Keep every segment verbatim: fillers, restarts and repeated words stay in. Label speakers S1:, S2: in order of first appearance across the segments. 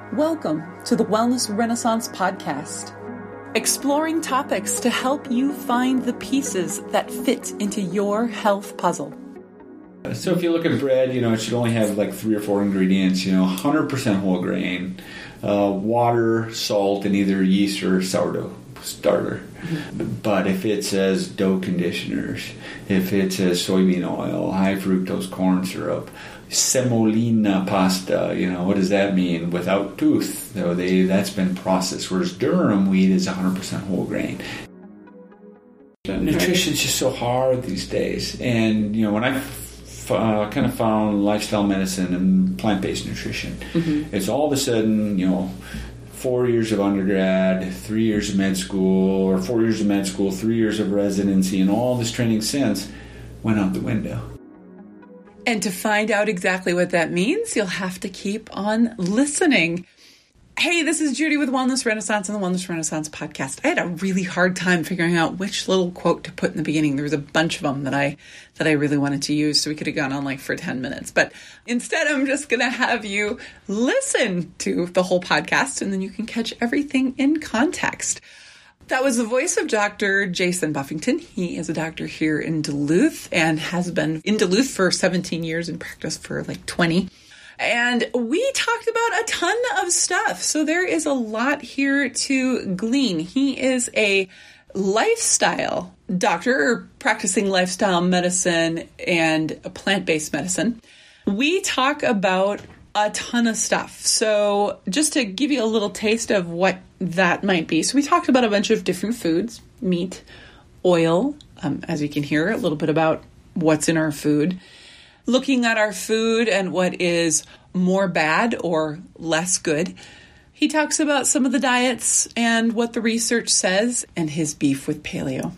S1: Welcome to the Wellness Renaissance podcast, exploring topics to help you find the pieces that fit into your health puzzle.
S2: So if you look at bread, you know, it should only have like three or four ingredients, you know, one hundred percent whole grain, uh, water, salt, and either yeast or sourdough starter. Mm-hmm. But if it says dough conditioners, if it says soybean oil, high fructose corn syrup, semolina pasta, you know, what does that mean? Without tooth. So they, that's been processed, whereas durum wheat is one hundred percent whole grain. Nutrition is just so hard these days. And, you know, when I f- uh, kind of found lifestyle medicine and plant-based nutrition, mm-hmm. it's all of a sudden, you know, four years of undergrad, three years of med school, or four years of med school, three years of residency, and all this training since went out the window.
S1: And to find out exactly what that means, you'll have to keep on listening. Hey, this is Judy with Wellness Renaissance and the Wellness Renaissance podcast. I had a really hard time figuring out which little quote to put in the beginning. There was a bunch of them that I that I really wanted to use, so we could have gone on like for ten minutes. But instead, I'm just going to have you listen to the whole podcast, and then you can catch everything in context. That was the voice of Doctor Jason Buffington. He is a doctor here in Duluth and has been in Duluth for seventeen years and practiced for like twenty. And we talked about a ton of stuff. So there is a lot here to glean. He is a lifestyle doctor, or practicing lifestyle medicine and plant-based medicine. We talk about a ton of stuff. So just to give you a little taste of what that might be. So we talked about a bunch of different foods, meat, oil, um, as you can hear, a little bit about what's in our food, looking at our food and what is more bad or less good. He talks about some of the diets and what the research says and his beef with paleo.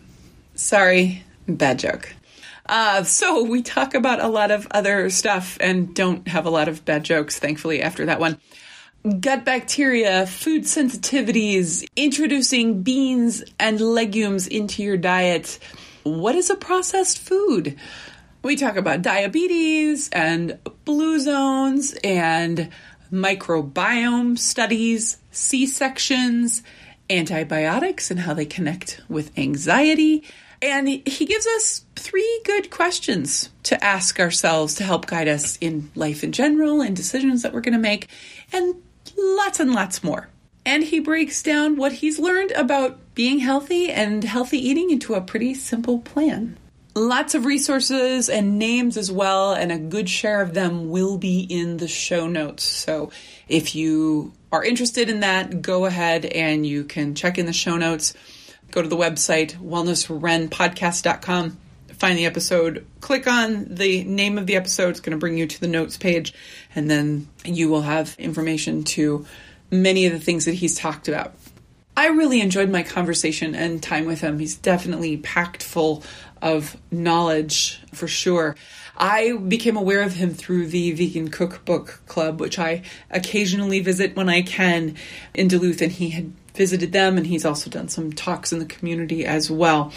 S1: Sorry, bad joke. Uh, so we talk about a lot of other stuff and don't have a lot of bad jokes, thankfully, after that one. Gut bacteria, food sensitivities, introducing beans and legumes into your diet. What is a processed food? We talk about diabetes and blue zones and microbiome studies, C-sections, antibiotics and how they connect with anxiety. And he gives us three good questions to ask ourselves to help guide us in life in general and decisions that we're going to make, and lots and lots more. And he breaks down what he's learned about being healthy and healthy eating into a pretty simple plan. Lots of resources and names as well, and a good share of them will be in the show notes. So if you are interested in that, go ahead and you can check in the show notes. Go to the website, wellness ren podcast dot com, find the episode, click on the name of the episode. It's going to bring you to the notes page, and then you will have information to many of the things that he's talked about. I really enjoyed my conversation and time with him. He's definitely packed full of knowledge, for sure. I became aware of him through the Vegan Cookbook Club, which I occasionally visit when I can in Duluth, and he had visited them, and he's also done some talks in the community as well.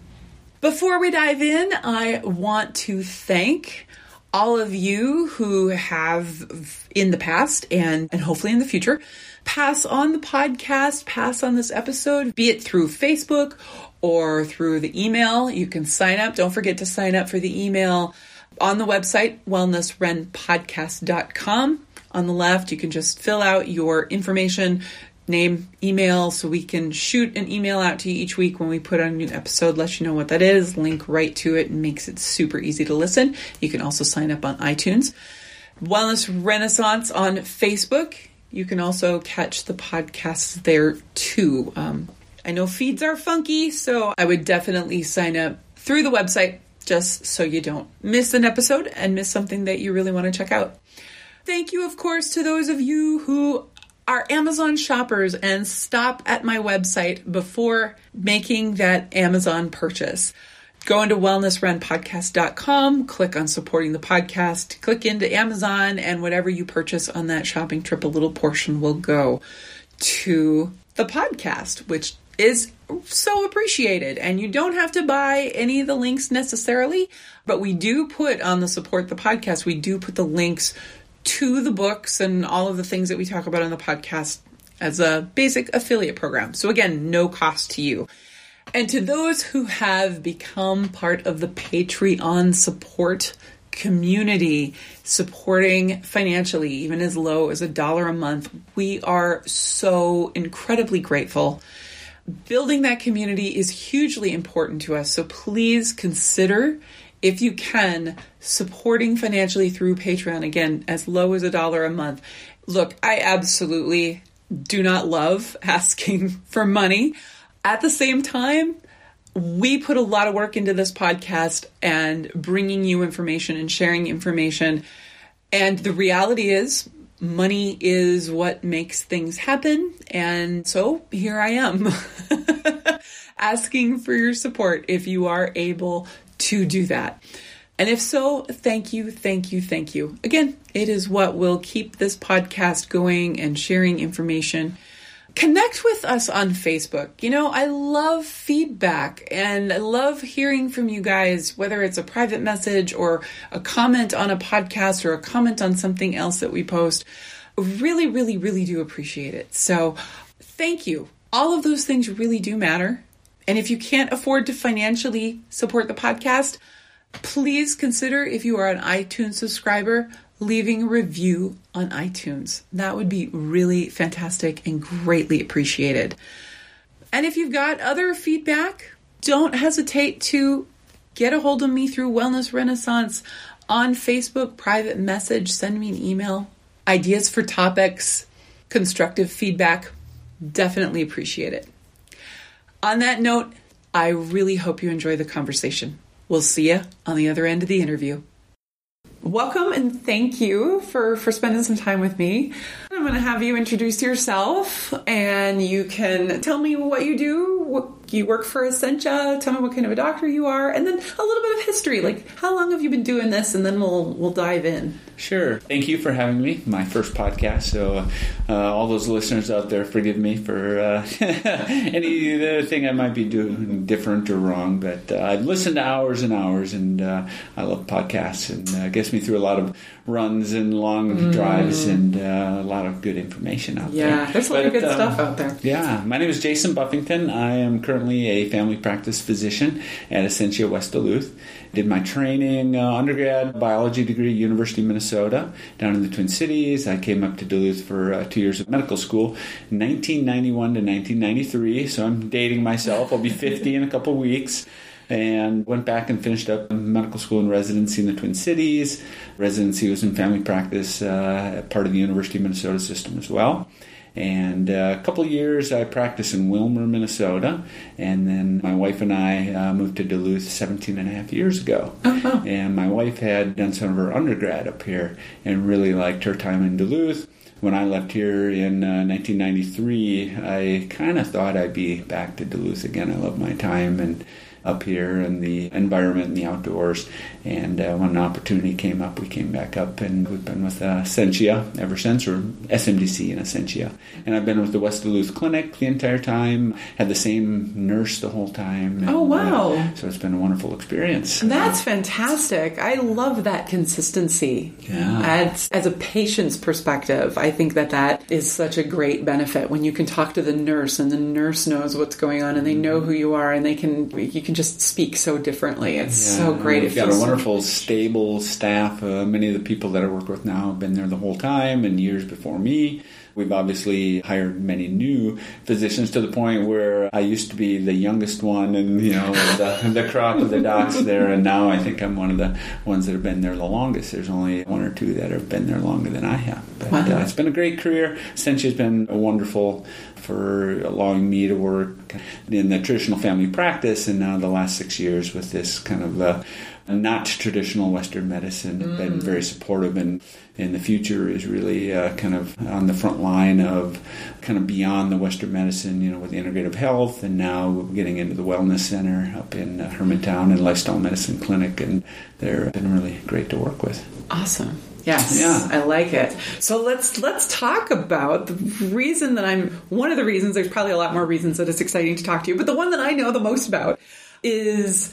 S1: Before we dive in, I want to thank all of you who have in the past and, and hopefully in the future pass on the podcast, pass on this episode, be it through Facebook or through the email. You can sign up. Don't forget to sign up for the email on the website, wellness ren podcast dot com. On the left, you can just fill out your information, name, email, so we can shoot an email out to you each week when we put on a new episode, let you know what that is, link right to it, and makes it super easy to listen. You can also sign up on iTunes. Wellness Renaissance on Facebook. You can also catch the podcasts there too. Um, I know feeds are funky, so I would definitely sign up through the website just so you don't miss an episode and miss something that you really want to check out. Thank you, of course, to those of you who are Amazon shoppers and stop at my website before making that Amazon purchase. Go into wellness ren podcast dot com, click on supporting the podcast, click into Amazon, and whatever you purchase on that shopping trip, a little portion will go to the podcast, which is so appreciated. And you don't have to buy any of the links necessarily, but we do put on the support the podcast, we do put the links to the books and all of the things that we talk about on the podcast as a basic affiliate program. So again, no cost to you. And to those who have become part of the Patreon support community, supporting financially, even as low as a dollar a month, we are so incredibly grateful. Building that community is hugely important to us. So please consider, if you can, supporting financially through Patreon, again, as low as a dollar a month. Look, I absolutely do not love asking for money. At the same time, we put a lot of work into this podcast and bringing you information and sharing information. And the reality is, money is what makes things happen. And so here I am asking for your support if you are able to do that. And if so, thank you, thank you, thank you. Again, it is what will keep this podcast going and sharing information. Connect with us on Facebook. You know, I love feedback and I love hearing from you guys, whether it's a private message or a comment on a podcast or a comment on something else that we post. Really, really, really do appreciate it. So thank you. All of those things really do matter. And if you can't afford to financially support the podcast, please consider, if you are an iTunes subscriber, leaving a review on iTunes. That would be really fantastic and greatly appreciated. And if you've got other feedback, don't hesitate to get a hold of me through Wellness Renaissance on Facebook, private message, send me an email. Ideas for topics, constructive feedback, definitely appreciate it. On that note, I really hope you enjoy the conversation. We'll see you on the other end of the interview. Welcome and thank you for, for spending some time with me. I'm going to have you introduce yourself and you can tell me what you do. What, you work for Essentia. Tell me what kind of a doctor you are, and then a little bit of history. Like, how long have you been doing this? And then we'll we'll dive in.
S2: Sure. Thank you for having me. My first podcast. So uh, all those listeners out there, forgive me for uh, anything I might be doing different or wrong. But uh, I've listened to hours and hours, and uh, I love podcasts, and uh, it gets me through a lot of runs and long mm. drives, and uh, a lot of good information out
S1: yeah,
S2: there.
S1: Yeah, there's a lot but, of good uh, stuff out there.
S2: Yeah. My name is Jason Buffington. I am currently a family practice physician at Essentia West Duluth. Did my training, uh, undergrad biology degree at University of Minnesota down in the Twin Cities. I came up to Duluth for uh, two years of medical school, nineteen ninety-one to nineteen ninety-three. So I'm dating myself. I'll be fifty in a couple weeks. And went back and finished up medical school and residency in the Twin Cities. Residency was in family practice, uh, part of the University of Minnesota system as well. And uh, a couple of years I practiced in Willmar, Minnesota. And then my wife and I uh, moved to Duluth seventeen and a half years ago. Uh-huh. And my wife had done some of her undergrad up here and really liked her time in Duluth. When I left here in uh, nineteen ninety-three, I kind of thought I'd be back to Duluth again. I love my time and up here and the environment and the outdoors. And uh, when an opportunity came up, we came back up, and we've been with uh, Essentia ever since, or S M D C in Essentia. And I've been with the West Duluth Clinic the entire time, had the same nurse the whole time. And,
S1: oh, wow.
S2: Uh, so it's been a wonderful experience.
S1: That's fantastic. I love that consistency.
S2: Yeah.
S1: As, as a patient's perspective, I think that that is such a great benefit when you can talk to the nurse and the nurse knows what's going on and they know who you are and they can, you can just speak so differently. It's yeah, so great.
S2: We've got a wonderful, stable staff. Uh, many of the people that I work with now have been there the whole time and years before me. We've obviously hired many new physicians to the point where I used to be the youngest one and, you know, the, the crock of the docs there. And now I think I'm one of the ones that have been there the longest. There's only one or two that have been there longer than I have. But wow. uh, it's been a great career. Essentially, it's been wonderful for allowing me to work in the traditional family practice. And now the last six years with this kind of uh, not traditional Western medicine, mm. been very supportive, and in the future is really uh, kind of on the front line of kind of beyond the Western medicine, you know, with integrative health, and now getting into the wellness center up in uh, Hermantown and lifestyle medicine clinic, and they're been really great to work with.
S1: Awesome. Yes,
S2: yeah.
S1: I like it. So let's let's talk about the reason that I'm, one of the reasons, there's probably a lot more reasons that it's exciting to talk to you, but the one that I know the most about is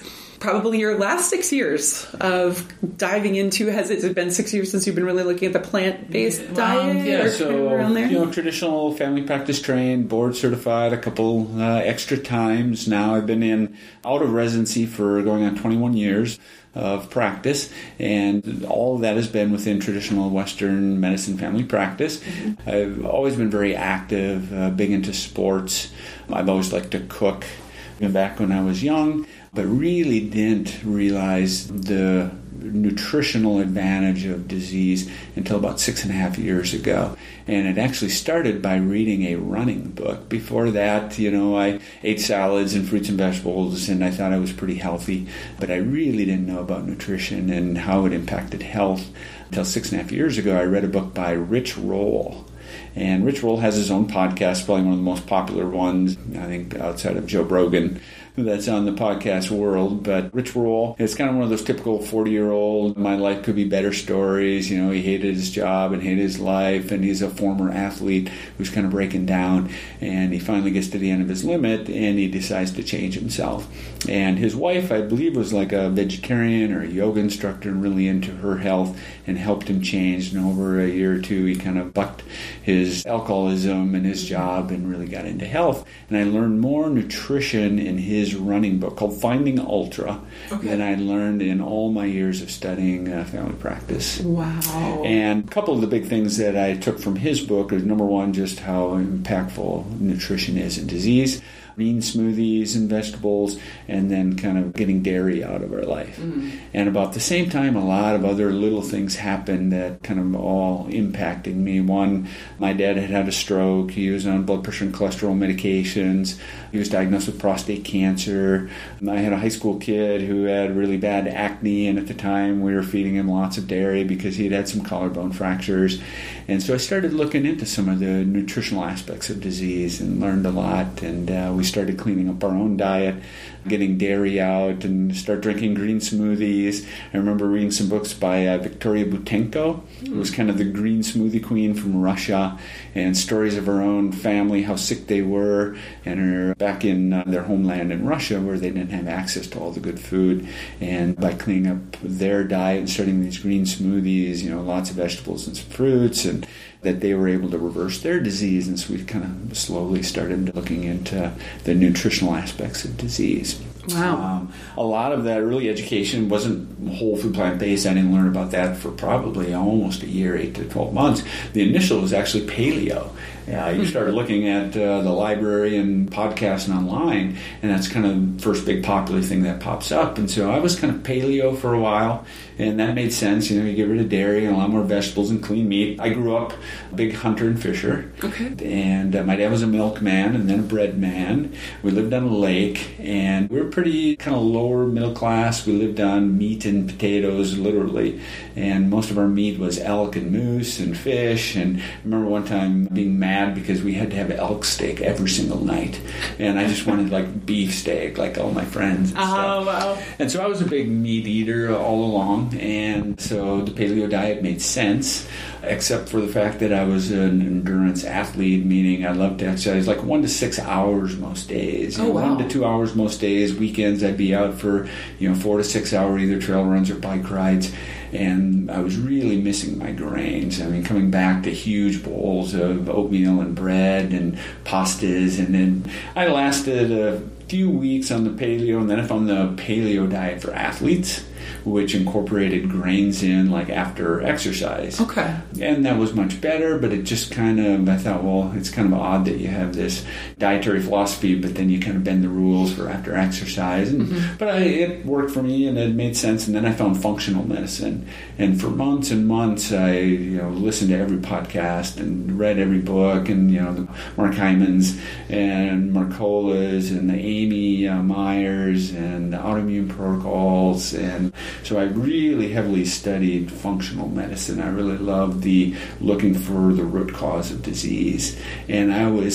S1: probably your last six years of diving into, has it been six years since you've been really looking at the plant-based
S2: Well,
S1: diet?
S2: Yeah,
S1: or
S2: so,
S1: around there?
S2: you know, traditional family practice trained, board certified a couple uh, extra times. Now I've been in out of residency for going on twenty-one years of practice, and all of that has been within traditional Western medicine family practice. Mm-hmm. I've always been very active, uh, big into sports. I've always liked to cook, even back when I was young, but really didn't realize the nutritional advantage of disease until about six and a half years ago. And it actually started by reading a running book. Before that, you know, I ate salads and fruits and vegetables, and I thought I was pretty healthy, but I really didn't know about nutrition and how it impacted health until six and a half years ago. I read a book by Rich Roll. And Rich Roll has his own podcast, probably one of the most popular ones, I think, outside of Joe Rogan, that's on the podcast world. But Rich Roll is kind of one of those typical forty-year-old, my life could be better stories. You know, he hated his job and hated his life, and he's a former athlete who's kind of breaking down, and he finally gets to the end of his limit, and he decides to change himself. And his wife, I believe, was like a vegetarian or a yoga instructor and really into her health and helped him change. And over a year or two, he kind of bucked his alcoholism and his job and really got into health. And I learned more nutrition in his running book called Finding Ultra okay. than I learned in all my years of studying uh, family practice.
S1: Wow.
S2: And a couple of the big things that I took from his book is, number one, just how impactful nutrition is in disease. Green smoothies and vegetables, and then kind of getting dairy out of our life. Mm. And about the same time, a lot of other little things happened that kind of all impacted me. One, my dad had had a stroke. He was on blood pressure and cholesterol medications. He was diagnosed with prostate cancer. I had a high school kid who had really bad acne, and at the time we were feeding him lots of dairy because he'd had some collarbone fractures. And so I started looking into some of the nutritional aspects of disease and learned a lot, and uh, we started cleaning up our own diet, getting dairy out, and start drinking green smoothies. I remember reading some books by uh, Victoria Butenko, who was kind of the green smoothie queen from Russia, and stories of her own family, how sick they were, and her back in uh, their homeland in Russia where they didn't have access to all the good food. And by cleaning up their diet and starting these green smoothies, you know, lots of vegetables and some fruits, and that they were able to reverse their disease. And so we kind of slowly started looking into the nutritional aspects of disease.
S1: Wow.
S2: Um, a lot of that early education wasn't whole food plant-based. I didn't learn about that for probably almost a year, eight to twelve months. The initial was actually paleo. Yeah, you started looking at uh, the library and podcasts and online, and that's kind of the first big popular thing that pops up. And so I was kind of paleo for a while, and that made sense. You know, you get rid of dairy and a lot more vegetables and clean meat. I grew up a big hunter and fisher.
S1: Okay.
S2: And uh, my dad was a milkman and then a bread man. We lived on a lake, and we were pretty kind of lower middle class. We lived on meat and potatoes, literally. And most of our meat was elk and moose and fish. And I remember one time being mad because we had to have elk steak every single night, and I just wanted like beef steak, like all my friends. And
S1: oh
S2: stuff.
S1: Wow!
S2: And so I was a big meat eater all along, and so the paleo diet made sense, except for the fact that I was an endurance athlete, meaning I loved to exercise like one to six hours most days. You
S1: oh
S2: know,
S1: wow!
S2: One to two hours most days. Weekends I'd be out for you know four to six hour either trail runs or bike rides. And I was really missing my grains. I mean, coming back to huge bowls of oatmeal and bread and pastas. And then I lasted a few weeks on the paleo, and then I found the paleo diet for athletes, which incorporated grains in like after exercise.
S1: Okay.
S2: And that was much better, but it just kind of, I thought, well, it's kind of odd that you have this dietary philosophy, but then you kind of bend the rules for after exercise. And, mm-hmm. But I, it worked for me, and it made sense. And then I found functional medicine. And for months and months, I you know listened to every podcast and read every book, and you know the Mark Hyman's and Mercola's and the Amy uh, Myers and the autoimmune protocols. And so I really heavily studied functional medicine. I really loved the looking for the root cause of disease. And I was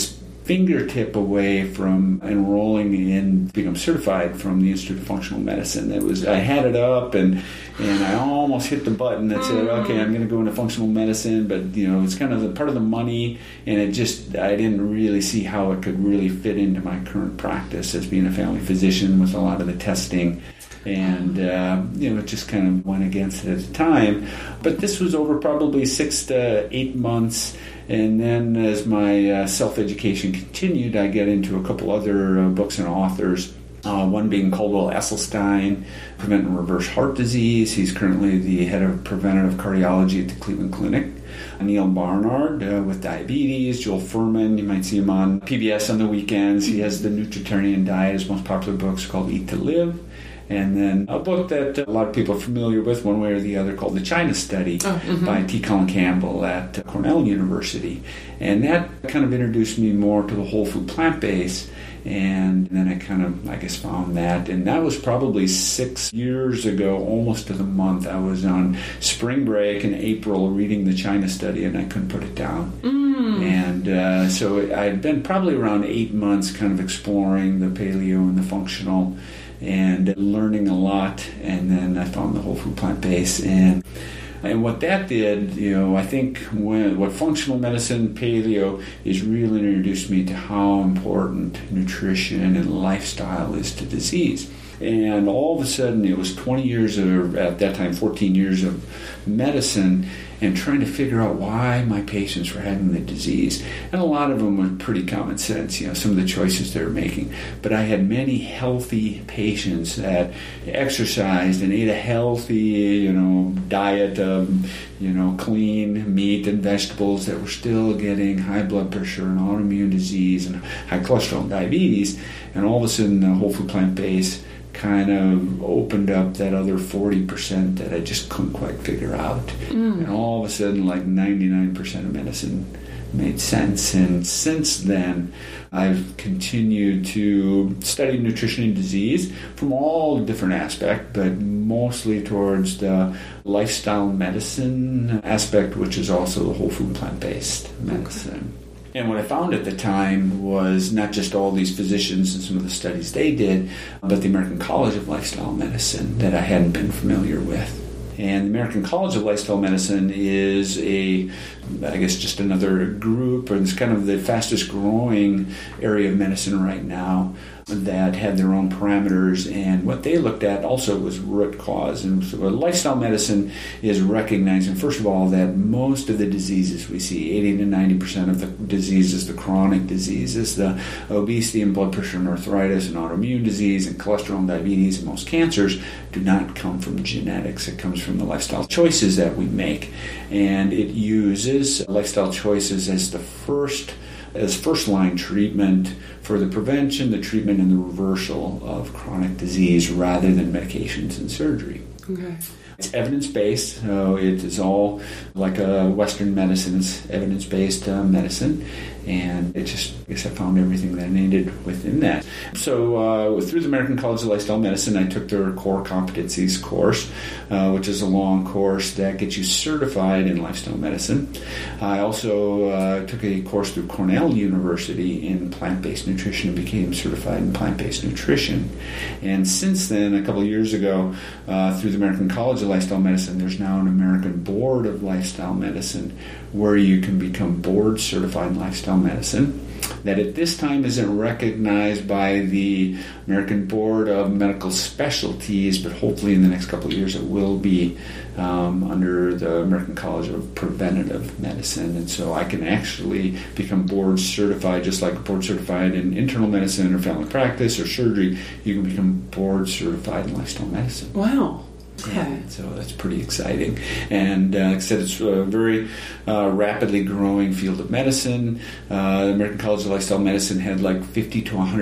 S2: fingertip away from enrolling in become certified from the Institute of Functional Medicine. It was I had it up and and I almost hit the button that said, okay, I'm going to go into functional medicine, but you know it's kind of the part of the money, and it just I didn't really see how it could really fit into my current practice as being a family physician with a lot of the testing. And, uh, you know, it just kind of went against it at the time. But this was over probably six to eight months. And then as my uh, self-education continued, I get into a couple other uh, books and authors. Uh, one being Caldwell Esselstyn, Prevent and Reverse Heart Disease. He's currently the head of preventative cardiology at the Cleveland Clinic. Neil Barnard uh, with diabetes. Joel Furman, you might see him on P B S on the weekends. He has the Nutritarian Diet. His most popular book is called Eat to Live. And then a book that a lot of people are familiar with one way or the other called The China Study oh, mm-hmm. by T. Colin Campbell at Cornell University. And that kind of introduced me more to the whole food plant base. And then I kind of, I guess, found that. And that was probably six years ago, almost to the month. I was on spring break in April reading The China Study, and I couldn't put it down. Mm. And uh, so I had been probably around eight months kind of exploring the paleo and the functional and learning a lot. And then I found the whole food plant base. And And what that did, you know, I think when, what functional medicine, paleo, is really introduced me to how important nutrition and lifestyle is to disease. And all of a sudden, it was twenty years, or at that time, fourteen years of medicine, and trying to figure out why my patients were having the disease. And a lot of them were pretty common sense, you know, some of the choices they were making. But I had many healthy patients that exercised and ate a healthy, you know, diet of, you know, clean meat and vegetables that were still getting high blood pressure and autoimmune disease and high cholesterol and diabetes. And all of a sudden, the whole food plant base kind of opened up that other forty percent that I just couldn't quite figure out. Mm. And all of a sudden, like ninety-nine percent of medicine made sense. And since then, I've continued to study nutrition and disease from all different aspects, but mostly towards the lifestyle medicine aspect, which is also the whole food plant-based medicine. And what I found at the time was not just all these physicians and some of the studies they did, but the American College of Lifestyle Medicine that I hadn't been familiar with. And the American College of Lifestyle Medicine is a, I guess, just another group, and it's kind of the fastest growing area of medicine right now that had their own parameters. And what they looked at also was root cause. And so lifestyle medicine is recognizing, first of all, that most of the diseases we see, eighty to ninety percent of the diseases, the chronic diseases, the obesity and blood pressure and arthritis and autoimmune disease and cholesterol and diabetes and most cancers, do not come from genetics. It comes from the lifestyle choices that we make. And it uses lifestyle choices as the first as first-line treatment for the prevention, the treatment, and the reversal of chronic disease rather than medications and surgery.
S1: Okay.
S2: It's evidence-based, so it is all like a Western medicine's evidence-based uh, medicine, and it just, I guess I found everything that I needed within that. So uh, through the American College of Lifestyle Medicine, I took their Core Competencies course, uh, which is a long course that gets you certified in lifestyle medicine. I also uh, took a course through Cornell University in plant-based nutrition and became certified in plant-based nutrition. And since then, a couple of years ago, uh, through the American College of Lifestyle Medicine, there's now an American Board of Lifestyle Medicine where you can become board certified in lifestyle medicine. That at this time isn't recognized by the American Board of Medical Specialties, but hopefully in the next couple of years it will be um, under the American College of Preventative Medicine. And so I can actually become board certified, just like board certified in internal medicine or family practice or surgery. You can become board certified in lifestyle medicine.
S1: Wow. Okay.
S2: Yeah, so that's pretty exciting. And uh, like I said, it's a very uh, rapidly growing field of medicine. Uh, the American College of Lifestyle Medicine had like fifty to one hundred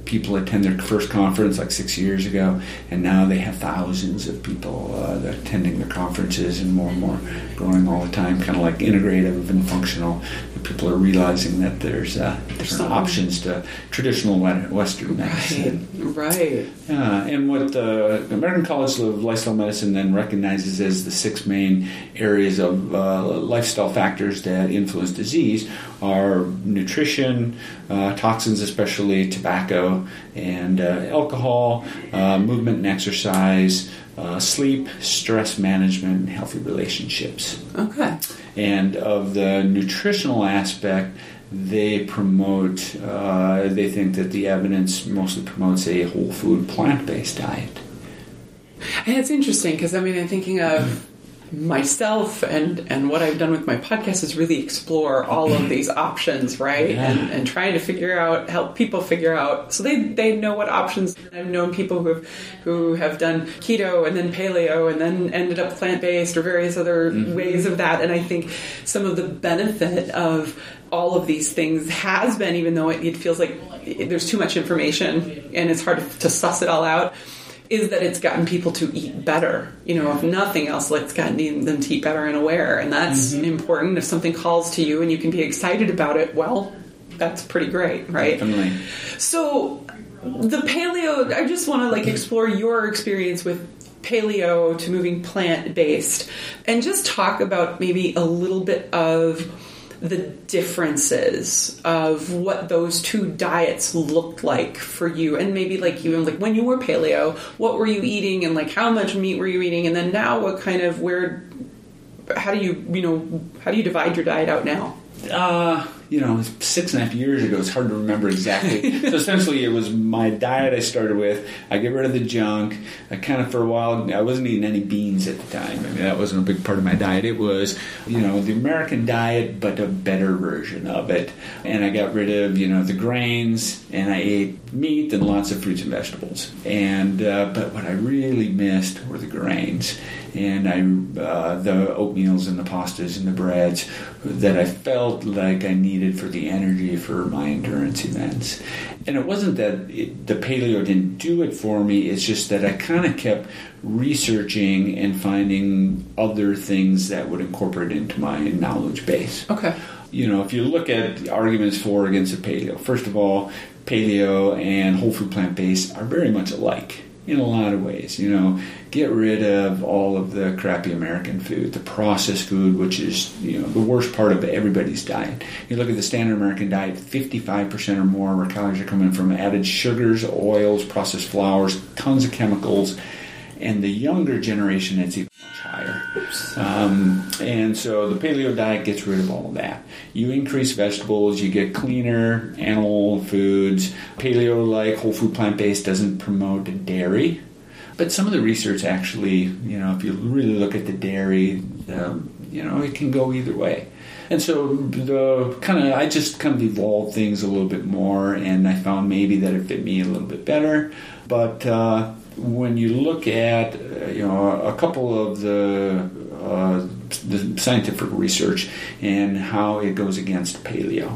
S2: people attend their first conference like six years ago, and now they have thousands of people uh, attending their conferences, and more and more growing all the time, kind of like integrative and functional. People are realizing that there's uh, different options to traditional Western medicine.
S1: Right, right.
S2: Uh, and what the American College of Lifestyle Medicine then recognizes as the six main areas of uh, lifestyle factors that influence disease are nutrition, uh, toxins, especially tobacco and uh, alcohol, uh, movement and exercise, uh, sleep, stress management, and healthy relationships.
S1: Okay.
S2: And of the nutritional aspect, they promote, uh, they think that the evidence mostly promotes a whole food, plant-based diet.
S1: And it's interesting because, I mean, I'm thinking of myself and, and what I've done with my podcast is really explore all of these options, right?
S2: Yeah.
S1: And, and trying to figure out, help people figure out, so they, they know what options. I've known people who have, who have done keto and then paleo and then ended up plant-based or various other mm-hmm. ways of that. And I think some of the benefit of all of these things has been, even though it, it feels like it, there's too much information and it's hard to, to suss it all out, is that it's gotten people to eat better. You know, if nothing else, it's gotten them to eat better and aware. And that's mm-hmm. important. If something calls to you and you can be excited about it, well, that's pretty great, right?
S2: Definitely.
S1: So the paleo, I just want to like explore your experience with paleo to moving plant-based and just talk about maybe a little bit of the differences of what those two diets looked like for you, and maybe like you, like when you were paleo, what were you eating, and like how much meat were you eating, and then now what kind of where, how do you, you know, how do you divide your diet out now?
S2: Uh, you know, six and a half years ago, it's hard to remember exactly. So essentially, it was my diet I started with. I get rid of the junk. I kind of, for a while, I wasn't eating any beans at the time. I mean, that wasn't a big part of my diet. It was, you know, the American diet, but a better version of it. And I got rid of, you know, the grains, and I ate meat and lots of fruits and vegetables. And, uh, but what I really missed were the grains. And I, uh, the oatmeals and the pastas and the breads that I felt like I needed for the energy for my endurance events. And it wasn't that it, the paleo didn't do it for me, it's just that I kind of kept researching and finding other things that would incorporate into my knowledge base.
S1: Okay.
S2: You know, if you look at the arguments for or against the paleo, first of all, paleo and whole food plant-based are very much alike in a lot of ways. You know, get rid of all of the crappy American food, the processed food, which is, you know, the worst part of everybody's diet. You look at the standard American diet, fifty-five percent or more of our calories are coming from added sugars, oils, processed flours, tons of chemicals, and the younger generation, it's even much higher. Um, and so the paleo diet gets rid of all of that. You increase vegetables, you get cleaner animal foods. Paleo, like whole food plant-based, doesn't promote dairy. But some of the research actually, you know, if you really look at the dairy, um, you know, it can go either way. And so the kind of, I just kind of evolved things a little bit more, and I found maybe that it fit me a little bit better. But uh, when you look at, uh, you know, a couple of the, uh, the scientific research and how it goes against paleo.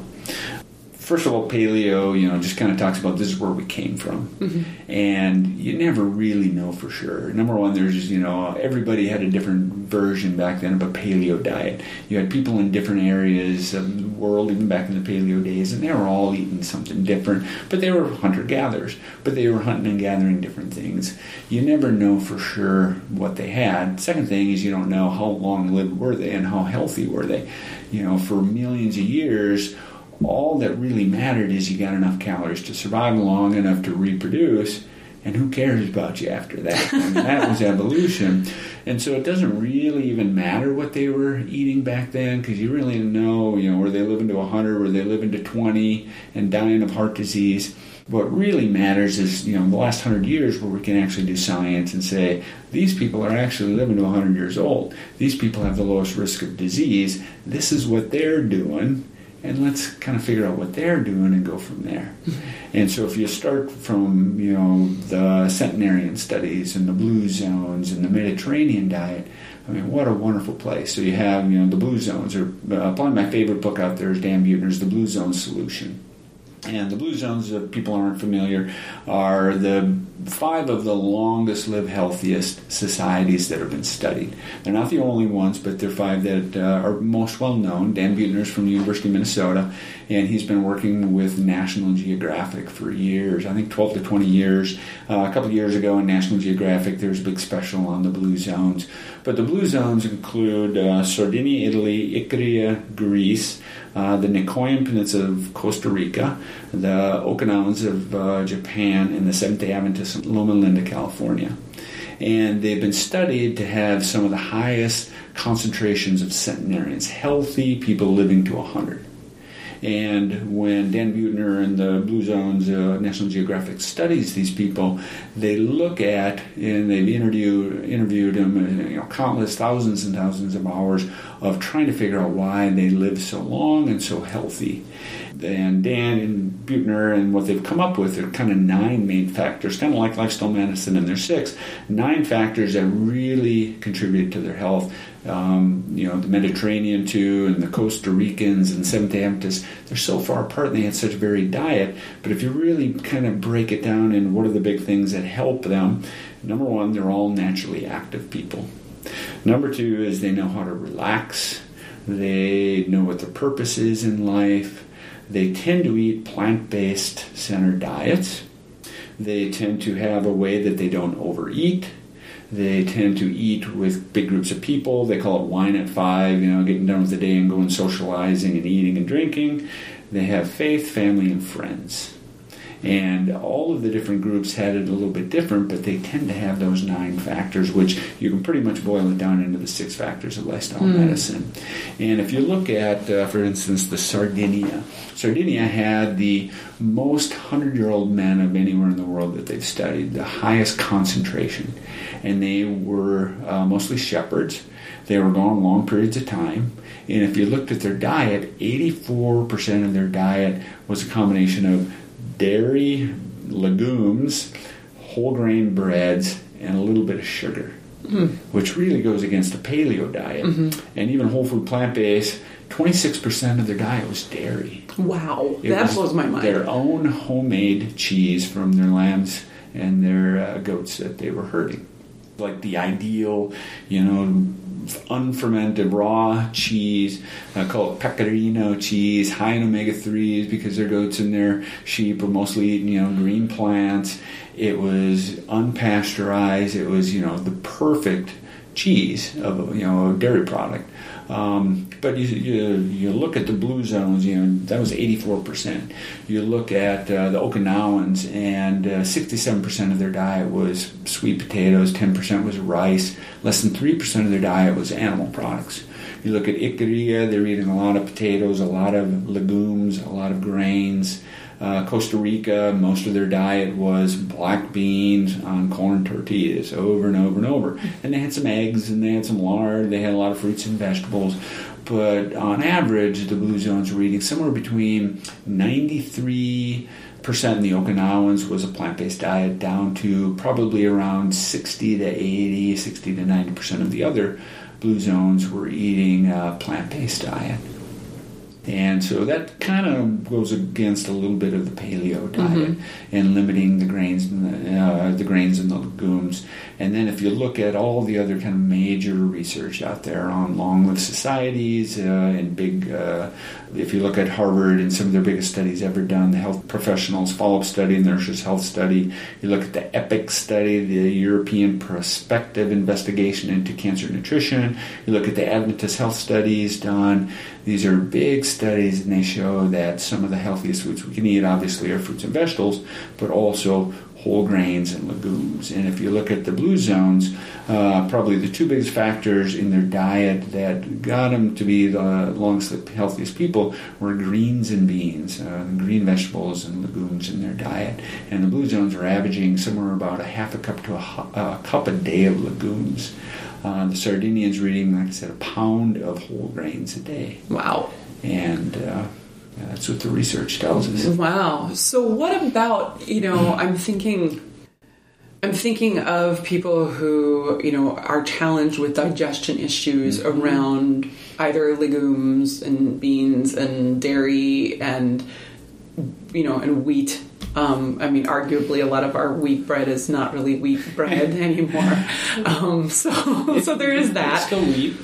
S2: First of all, paleo, you know, just kind of talks about this is where we came from. Mm-hmm. And you never really know for sure. Number one, there's, you know, everybody had a different version back then of a paleo diet. You had people in different areas of the world, even back in the paleo days, and they were all eating something different. But they were hunter-gatherers. But they were hunting and gathering different things. You never know for sure what they had. Second thing is you don't know how long-lived were they and how healthy were they. You know, for millions of years, all that really mattered is you got enough calories to survive long enough to reproduce, and who cares about you after that? I mean, that was evolution. And so it doesn't really even matter what they were eating back then, because you really didn't know, you know, were they living to one hundred, were they living to twenty and dying of heart disease? What really matters is, you know, the last hundred years where we can actually do science and say, these people are actually living to one hundred years old. These people have the lowest risk of disease. This is what they're doing. And let's kind of figure out what they're doing and go from there. Mm-hmm. And so if you start from, you know, the centenarian studies and the blue zones and the Mediterranean diet, I mean, what a wonderful place. So you have, you know, the blue zones. Or uh, probably my favorite book out there is Dan Buettner's The Blue Zone Solution. And the blue zones, if people aren't familiar, are the five of the longest lived, healthiest societies that have been studied. They're not the only ones, but they're five that uh, are most well known. Dan Buettner is from the University of Minnesota, and he's been working with National Geographic for years, I think twelve to twenty years. Uh, a couple of years ago in National Geographic, there was a big special on the blue zones. But the blue zones include uh, Sardinia, Italy, Icaria, Greece, uh, the Nicoyan Peninsula of Costa Rica, the Okinawans of uh, Japan, and the Seventh-day Adventists of Loma Linda, California. And they've been studied to have some of the highest concentrations of centenarians, healthy people living to one hundred. And when Dan Buettner and the Blue Zones uh, National Geographic studies these people, they look at, and they've interviewed interviewed them, you know, countless thousands and thousands of hours of trying to figure out why they live so long and so healthy. And Dan and Buettner and what they've come up with are kind of nine main factors, kind of like lifestyle medicine, and there's six, nine factors that really contribute to their health. Um, you know, the Mediterranean too, and the Costa Ricans and Seventh-day Adventists, they're so far apart and they had such a varied diet. But if you really kind of break it down and what are the big things that help them, number one, they're all naturally active people. Number two is they know how to relax. They know what their purpose is in life. They tend to eat plant-based centered diets. They tend to have a way that they don't overeat. They tend to eat with big groups of people. They call it wine at five, you know, getting done with the day and going socializing and eating and drinking. They have faith, family, and friends. And all of the different groups had it a little bit different, but they tend to have those nine factors, which you can pretty much boil it down into the six factors of lifestyle mm. medicine. And if you look at, uh, for instance, the Sardinia, Sardinia had the most hundred-year-old men of anywhere in the world that they've studied, the highest concentration. And they were uh, mostly shepherds. They were gone long periods of time. And if you looked at their diet, eighty-four percent of their diet was a combination of dairy, legumes, whole grain breads, and a little bit of sugar, mm. which really goes against the paleo diet. Mm-hmm. And even whole food plant-based, twenty-six percent of their diet was dairy.
S1: Wow, it that blows my mind.
S2: Their own homemade cheese from their lambs and their uh, goats that they were herding. Like the ideal, you know, unfermented raw cheese, uh, called pecorino cheese, high in omega threes because their goats and their sheep were mostly eating, you know, green plants. It was unpasteurized. It was, you know, the perfect cheese of, you know, a dairy product. Um, but you, you you look at the blue zones, you know, that was eighty-four percent. You look at uh, the Okinawans, and uh, sixty-seven percent of their diet was sweet potatoes, ten percent was rice, less than three percent of their diet was animal products. You look at Icaria, they're eating a lot of potatoes, a lot of legumes, a lot of grains. Uh, Costa Rica, most of their diet was black beans on corn tortillas over and over and over. And they had some eggs and they had some lard. They had a lot of fruits and vegetables. But on average, the blue zones were eating somewhere between ninety-three percent in the Okinawans was a plant-based diet, down to probably around sixty to eighty, sixty to ninety percent of the other blue zones were eating a plant-based diet. And so that kind of goes against a little bit of the paleo diet mm-hmm. and limiting the grains and the, uh, the grains and the legumes. And then if you look at all the other kind of major research out there on long-lived societies uh, and big, uh, if you look at Harvard and some of their biggest studies ever done, the Health Professionals Follow-Up Study and the Nurses Health Study, you look at the EPIC study, the European Prospective Investigation into Cancer Nutrition, you look at the Adventist Health Studies done. These are big studies, and they show that some of the healthiest foods we can eat, obviously, are fruits and vegetables, but also whole grains and legumes. And if you look at the blue zones, uh, probably the two biggest factors in their diet that got them to be the longest, healthiest people were greens and beans, uh, green vegetables and legumes in their diet. And the blue zones are averaging somewhere about a half a cup to a, a cup a day of legumes. Uh, the Sardinians were eating, like I said, a pound of whole grains a day.
S1: Wow.
S2: And uh, yeah, that's what the research tells us.
S1: Wow. So what about, you know, I'm thinking... I'm thinking of people who, you know, are challenged with digestion issues mm-hmm. around either legumes and beans and dairy, and you know, and wheat. Um, I mean, arguably, a lot of our wheat bread is not really wheat bread anymore. Um, so, so there is that.
S2: It's still wheat.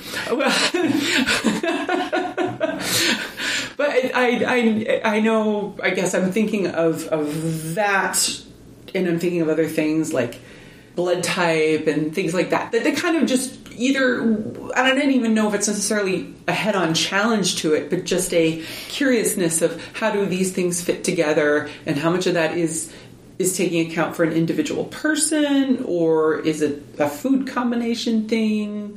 S1: But I, I, I know. I guess I'm thinking of of that, and I'm thinking of other things like blood type and things like that. That they kind of just either. I don't even know if it's necessarily a head-on challenge to it, but just a curiousness of how do these things fit together, and how much of that is is taking account for an individual person, or is it a food combination thing?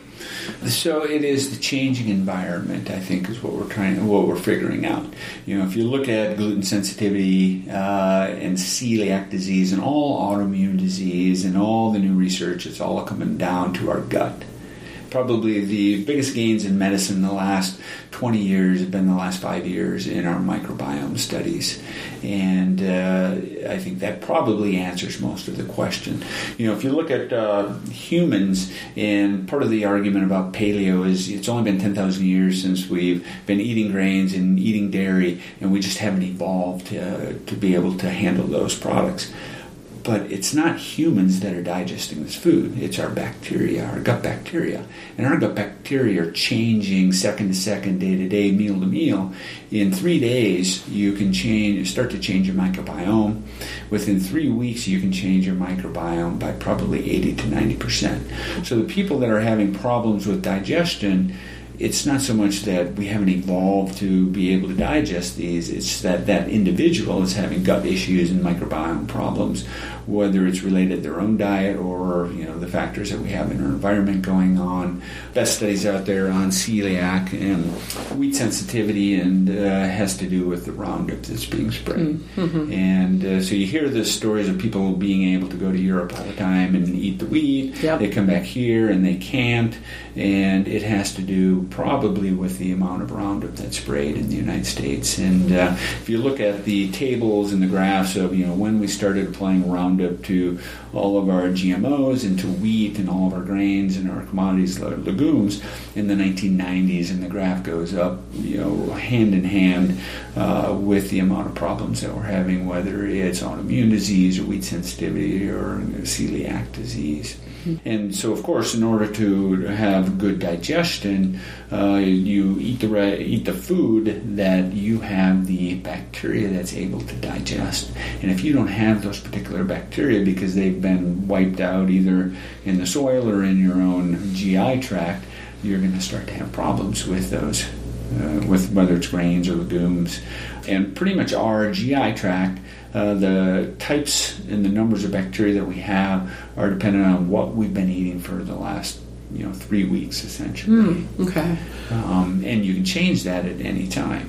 S2: So it is the changing environment, I think, is what we're trying, what we're figuring out. You know, if you look at gluten sensitivity uh, and celiac disease and all autoimmune disease and all the new research, it's all coming down to our gut. Probably the biggest gains in medicine in the last twenty years have been the last five years in our microbiome studies. And uh, I think that probably answers most of the question. You know, if you look at uh, humans, and part of the argument about paleo is it's only been ten thousand years since we've been eating grains and eating dairy, and we just haven't evolved uh, to be able to handle those products. But it's not humans that are digesting this food. It's our bacteria, our gut bacteria. And our gut bacteria are changing second to second, day to day, meal to meal. In three days, you can change, start to change your microbiome. Within three weeks, you can change your microbiome by probably eighty to ninety percent. So the people that are having problems with digestion, it's not so much that we haven't evolved to be able to digest these, it's that that individual is having gut issues and microbiome problems, whether it's related to their own diet or, you know, the factors that we have in our environment going on. Best studies out there on celiac and wheat sensitivity, and uh, has to do with the Roundup that's being spread. Mm-hmm. And uh, so you hear the stories of people being able to go to Europe all the time and eat the wheat. Yep. They come back here and they can't, and it has to do probably with the amount of Roundup that's sprayed in the United States. And uh, if you look at the tables and the graphs of, you know, when we started applying Roundup to all of our G M Os and to wheat and all of our grains and our commodities, legumes, in the nineteen nineties, and the graph goes up, you know, hand in hand uh, with the amount of problems that we're having, whether it's autoimmune disease or wheat sensitivity or celiac disease. And so, of course, in order to have good digestion, uh, you eat the re- eat the food that you have the bacteria that's able to digest. And if you don't have those particular bacteria because they've been wiped out either in the soil or in your own G I tract, you're going to start to have problems with those, uh, with whether it's grains or legumes. And pretty much our G I tract, Uh, the types and the numbers of bacteria that we have are dependent on what we've been eating for the last, you know, three weeks, essentially.
S1: Mm, okay.
S2: Um, and you can change that at any time.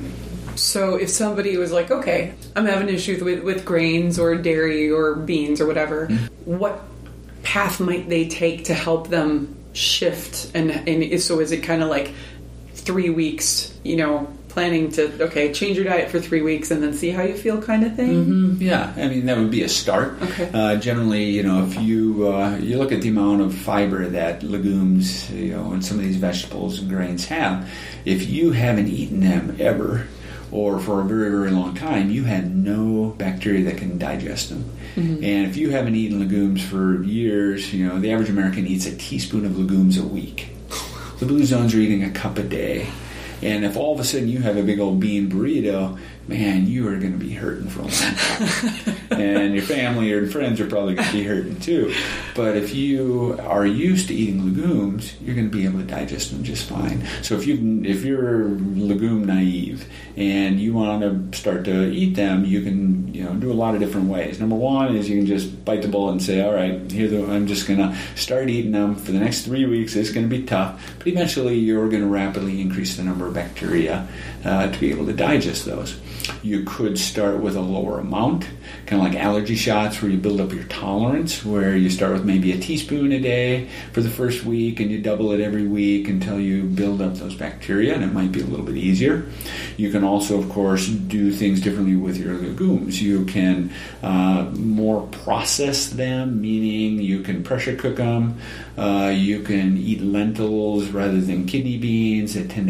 S1: So if somebody was like, okay, I'm having issues with, with grains or dairy or beans or whatever, mm-hmm. what path might they take to help them shift? And, and so is it kind of like three weeks, you know, planning to, okay, change your diet for three weeks and then see how you feel kind of thing?
S2: Mm-hmm. Yeah, I mean, that would be a start.
S1: Okay.
S2: Uh, generally, you know, if you uh, you look at the amount of fiber that legumes, you know, and some of these vegetables and grains have, if you haven't eaten them ever or for a very, very long time, you had no bacteria that can digest them. Mm-hmm. And if you haven't eaten legumes for years, you know, the average American eats a teaspoon of legumes a week. The Blue Zones are eating a cup a day. And if all of a sudden you have a big old bean burrito, man, you are going to be hurting for a long time. And your family or friends are probably going to be hurting too. But if you are used to eating legumes, you're going to be able to digest them just fine. So if you if you're legume naive and you want to start to eat them, you can, you know, do a lot of different ways. Number one is you can just bite the bullet and say, all right, here the, I'm just going to start eating them for the next three weeks. It's going to be tough, but eventually you're going to rapidly increase the number of bacteria uh, to be able to digest those. You could start with a lower amount, kind of like allergy shots where you build up your tolerance, where you start with maybe a teaspoon a day for the first week and you double it every week until you build up those bacteria, and it might be a little bit easier. You can also, of course, do things differently with your legumes. You can uh, more process them, meaning you can pressure cook them. Uh, you can eat lentils rather than kidney beans that tend to have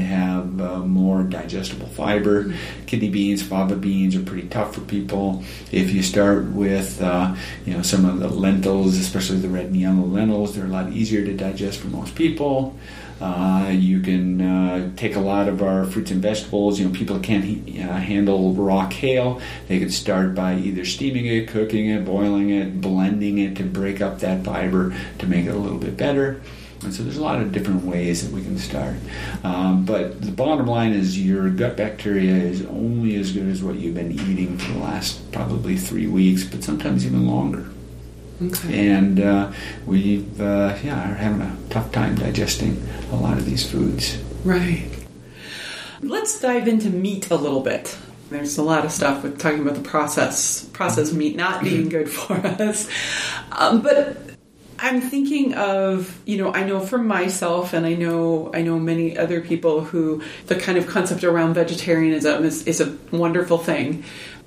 S2: have uh, more digestible fiber. Mm-hmm. Kidney beans, fava beans are pretty tough for people. If you start with uh, you know some of the lentils, especially the red and yellow lentils, they're a lot easier to digest for most people. Uh, you can uh, take a lot of our fruits and vegetables. You know, people can't uh, handle raw kale. They can start by either steaming it, cooking it, boiling it, blending it to break up that fiber to make it a little bit better. And so there's a lot of different ways that we can start. Um, but the bottom line is your gut bacteria is only as good as what you've been eating for the last probably three weeks, but sometimes even longer. Okay. And uh, we've uh, yeah are having a tough time digesting a lot of these foods.
S1: Right. Let's dive into meat a little bit. There's a lot of stuff with talking about the process, processed meat not being good for us. Um, but I'm thinking of, you know, I know for myself, and I know I know many other people who the kind of concept around vegetarianism is, is a wonderful thing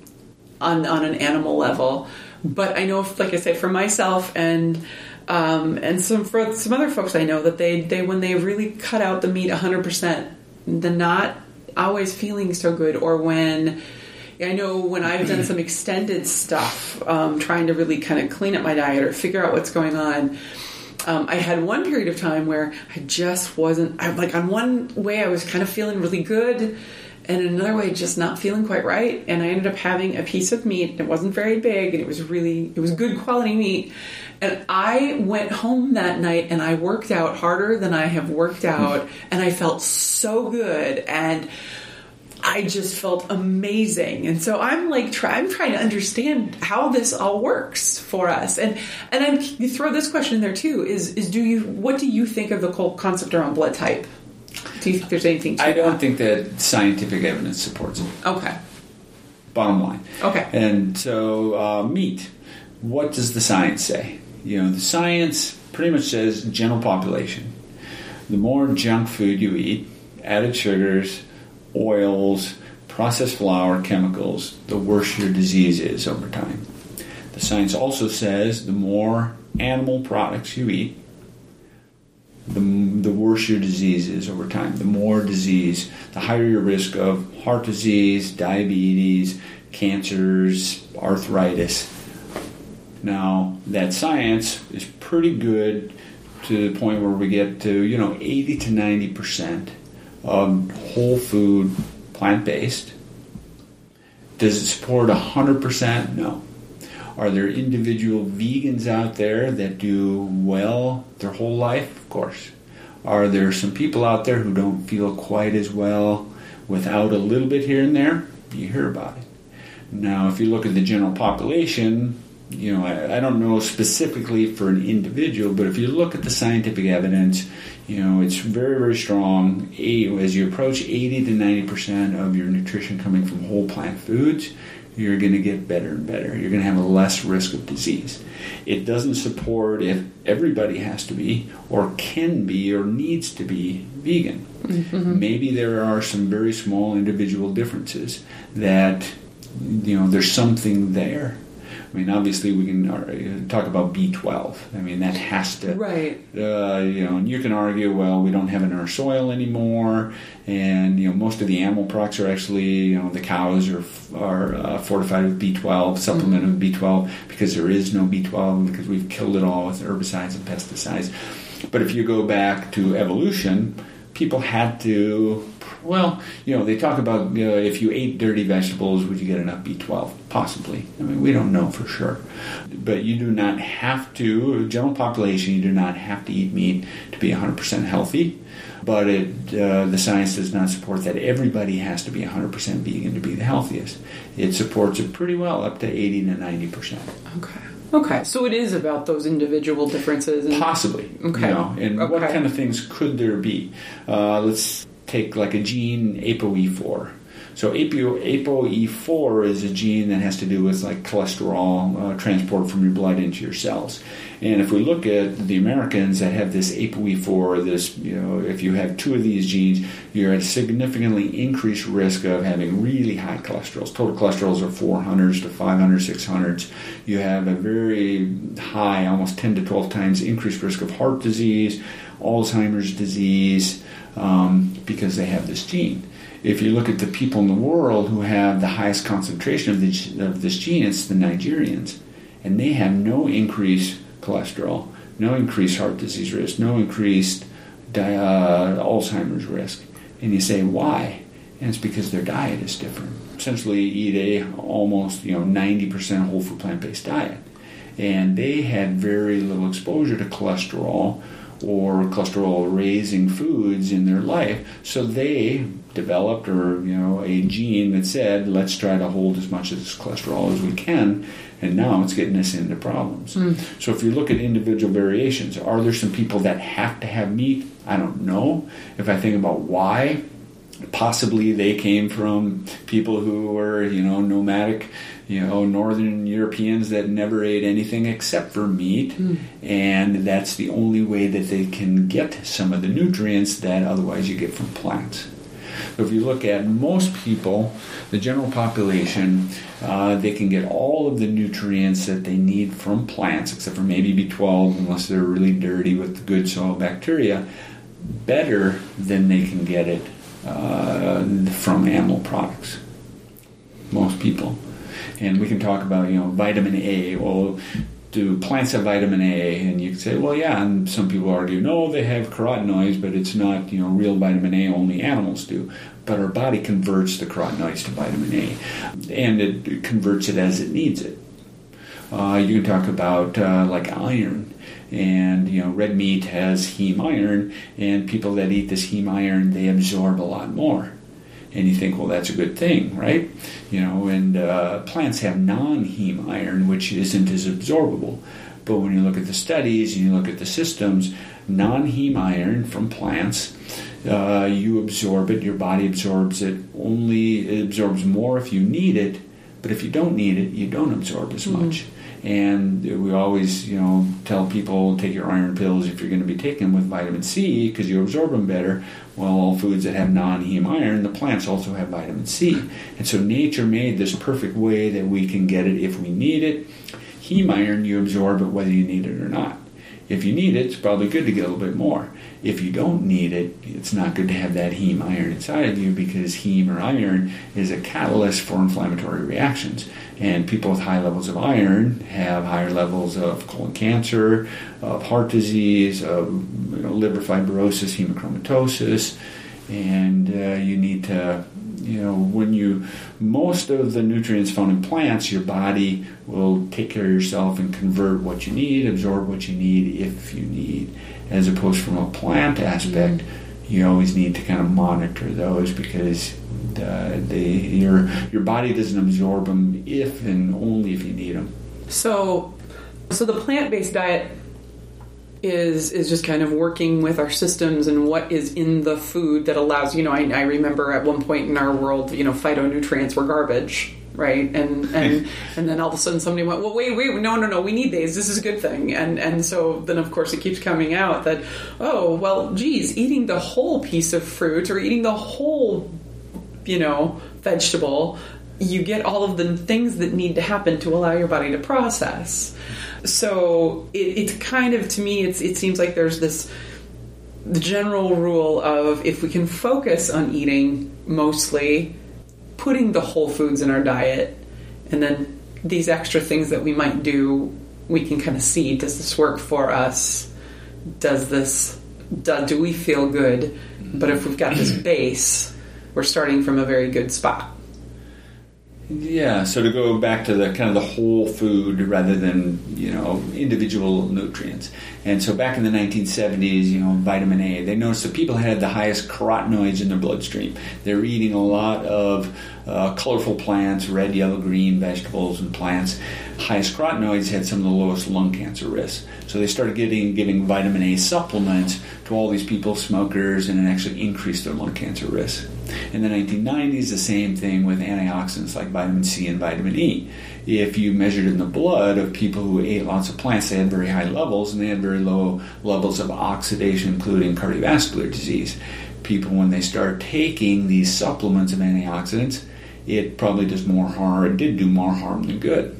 S1: on on an animal level. But I know, like I said, for myself and um, and some for some other folks I know that they, they when they really cut out the meat one hundred percent, they're not always feeling so good. Or when I know when I've done some extended stuff, um, trying to really kind of clean up my diet or figure out what's going on. Um, I had one period of time where I just wasn't. I like on one way I was kind of feeling really good. And another way, just not feeling quite right. And I ended up having a piece of meat. It wasn't very big, and it was really, it was good quality meat. And I went home that night, and I worked out harder than I have worked out. And I felt so good. And I just felt amazing. And so I'm like, try, I'm trying to understand how this all works for us. And and I'm, you throw this question in there too, is, is do you, what do you think of the whole concept around blood type? Do you think there's anything to
S2: I don't
S1: that?
S2: think that scientific evidence supports it.
S1: Okay.
S2: Bottom line.
S1: Okay.
S2: And so uh, meat, what does the science say? You know, the science pretty much says general population. The more junk food you eat, added sugars, oils, processed flour, chemicals, the worse your disease is over time. The science also says the more animal products you eat, The, the worse your disease is over time. The more disease, the higher your risk of heart disease, diabetes, cancers, arthritis. Now, that science is pretty good to the point where we get to, you know, eighty to ninety percent of whole food, plant-based. Does it support one hundred percent? No. Are there individual vegans out there that do well their whole life? Of course. Are there some people out there who don't feel quite as well without a little bit here and there? You hear about it. Now, if you look at the general population, you know, I, I don't know specifically for an individual, but if you look at the scientific evidence, you know, it's very, very strong. As you approach eighty to ninety percent of your nutrition coming from whole plant foods, you're going to get better and better. You're going to have a less risk of disease. It doesn't support if everybody has to be or can be or needs to be vegan. Mm-hmm. Maybe there are some very small individual differences that, you know, there's something there. I mean, obviously, we can talk about B twelve. I mean, that has to...
S1: Right.
S2: Uh, you know, and you can argue, well, we don't have it in our soil anymore, and, you know, most of the animal products are actually, you know, the cows are are uh, fortified with B twelve, supplemented mm-hmm. with B twelve, because there is no B twelve, because we've killed it all with herbicides and pesticides. But if you go back to evolution, people had to... Well, you know, they talk about uh, if you ate dirty vegetables, would you get enough B twelve? Possibly. I mean, we don't know for sure. But you do not have to, general population, you do not have to eat meat to be one hundred percent healthy. But it, uh, the science does not support that everybody has to be one hundred percent vegan to be the healthiest. It supports it pretty well up to eighty to ninety percent.
S1: Okay. Okay, so it is about those individual differences. And...
S2: Possibly. Okay. You know, and okay. What kind of things could there be? Uh, let's take like a gene A P O E four. So A P O E four is a gene that has to do with like cholesterol uh, transport from your blood into your cells. And if we look at the Americans that have this A P O E four, this, you know, if you have two of these genes, you're at a significantly increased risk of having really high cholesterols. Total cholesterols are four hundreds to five hundreds, six hundreds. You have a very high, almost ten to twelve times increased risk of heart disease, Alzheimer's disease, um, because they have this gene. If you look at the people in the world who have the highest concentration of, the, of this gene, it's the Nigerians. And they have no increased cholesterol, no increased heart disease risk, no increased di- uh, Alzheimer's risk. And you say, why? And it's because their diet is different. Essentially eat a almost you know ninety percent whole food plant-based diet. And they had very little exposure to cholesterol or cholesterol-raising foods in their life, so they developed or you know a gene that said, let's try to hold as much of this cholesterol as we can, and now it's getting us into problems. Mm. So if you look at individual variations, are there some people that have to have meat? I don't know. If I think about why, possibly they came from people who were, you know, nomadic, you know, Northern Europeans that never ate anything except for meat, mm. and that's the only way that they can get some of the nutrients that otherwise you get from plants. So if you look at most people, the general population, uh, they can get all of the nutrients that they need from plants, except for maybe B twelve, unless they're really dirty with the good soil bacteria, better than they can get it uh, from animal products. Most people. And we can talk about, you know, vitamin A. Well, do plants have vitamin A? And you can say, well, yeah, and some people argue, no, they have carotenoids, but it's not, you know, real vitamin A, only animals do. But our body converts the carotenoids to vitamin A, and it converts it as it needs it. Uh, you can talk about, uh, like, iron. And, you know, red meat has heme iron, and people that eat this heme iron, they absorb a lot more. And you think, well, that's a good thing, right? You know, and uh, plants have non-heme iron, which isn't as absorbable. But when you look at the studies and you look at the systems, non-heme iron from plants, uh, you absorb it, your body absorbs it only, it absorbs more if you need it, but if you don't need it, you don't absorb as much. Mm-hmm. And we always, you know, tell people, take your iron pills if you're going to be taking them with vitamin C because you absorb them better. Well, all foods that have non-heme iron, the plants also have vitamin C. And so nature made this perfect way that we can get it if we need it. Heme iron, you absorb it whether you need it or not. If you need it, it's probably good to get a little bit more. If you don't need it, it's not good to have that heme iron inside of you because heme or iron is a catalyst for inflammatory reactions. And people with high levels of iron have higher levels of colon cancer, of heart disease, of you know, liver fibrosis, hemochromatosis, and uh, you need to, you know, when you, most of the nutrients found in plants, your body will take care of yourself and convert what you need, absorb what you need if you need. As opposed from a plant aspect, mm-hmm. you always need to kind of monitor those because uh, they, your your body doesn't absorb them if and only if you need them.
S1: So, so the plant-based diet is is just kind of working with our systems and what is in the food that allows, you know, I, I remember at one point in our world, you know, phytonutrients were garbage, right? And and and then all of a sudden somebody went, well, wait, wait, no, no, no, we need these. This is a good thing. And and so then, of course, it keeps coming out that, oh, well, geez, eating the whole piece of fruit or eating the whole, you know, vegetable, you get all of the things that need to happen to allow your body to process. So it, it's kind of, to me, it's, it seems like there's this the general rule of if we can focus on eating mostly, putting the whole foods in our diet, and then these extra things that we might do, we can kind of see, does this work for us? Does this, do, do we feel good? But if we've got this base, we're starting from a very good spot.
S2: Yeah, so to go back to the kind of the whole food rather than, you know, individual nutrients. And so back in the nineteen seventies, you know, vitamin A, they noticed that people had the highest carotenoids in their bloodstream. They were eating a lot of uh, colorful plants, red, yellow, green vegetables and plants. Highest carotenoids had some of the lowest lung cancer risks. So they started getting giving vitamin A supplements to all these people, smokers, and it actually increased their lung cancer risk. In the nineteen nineties, the same thing with antioxidants like vitamin C and vitamin E. If you measured in the blood of people who ate lots of plants, they had very high levels, and they had very low levels of oxidation, including cardiovascular disease. People, when they start taking these supplements of antioxidants, it probably does more harm, it did do more harm than good.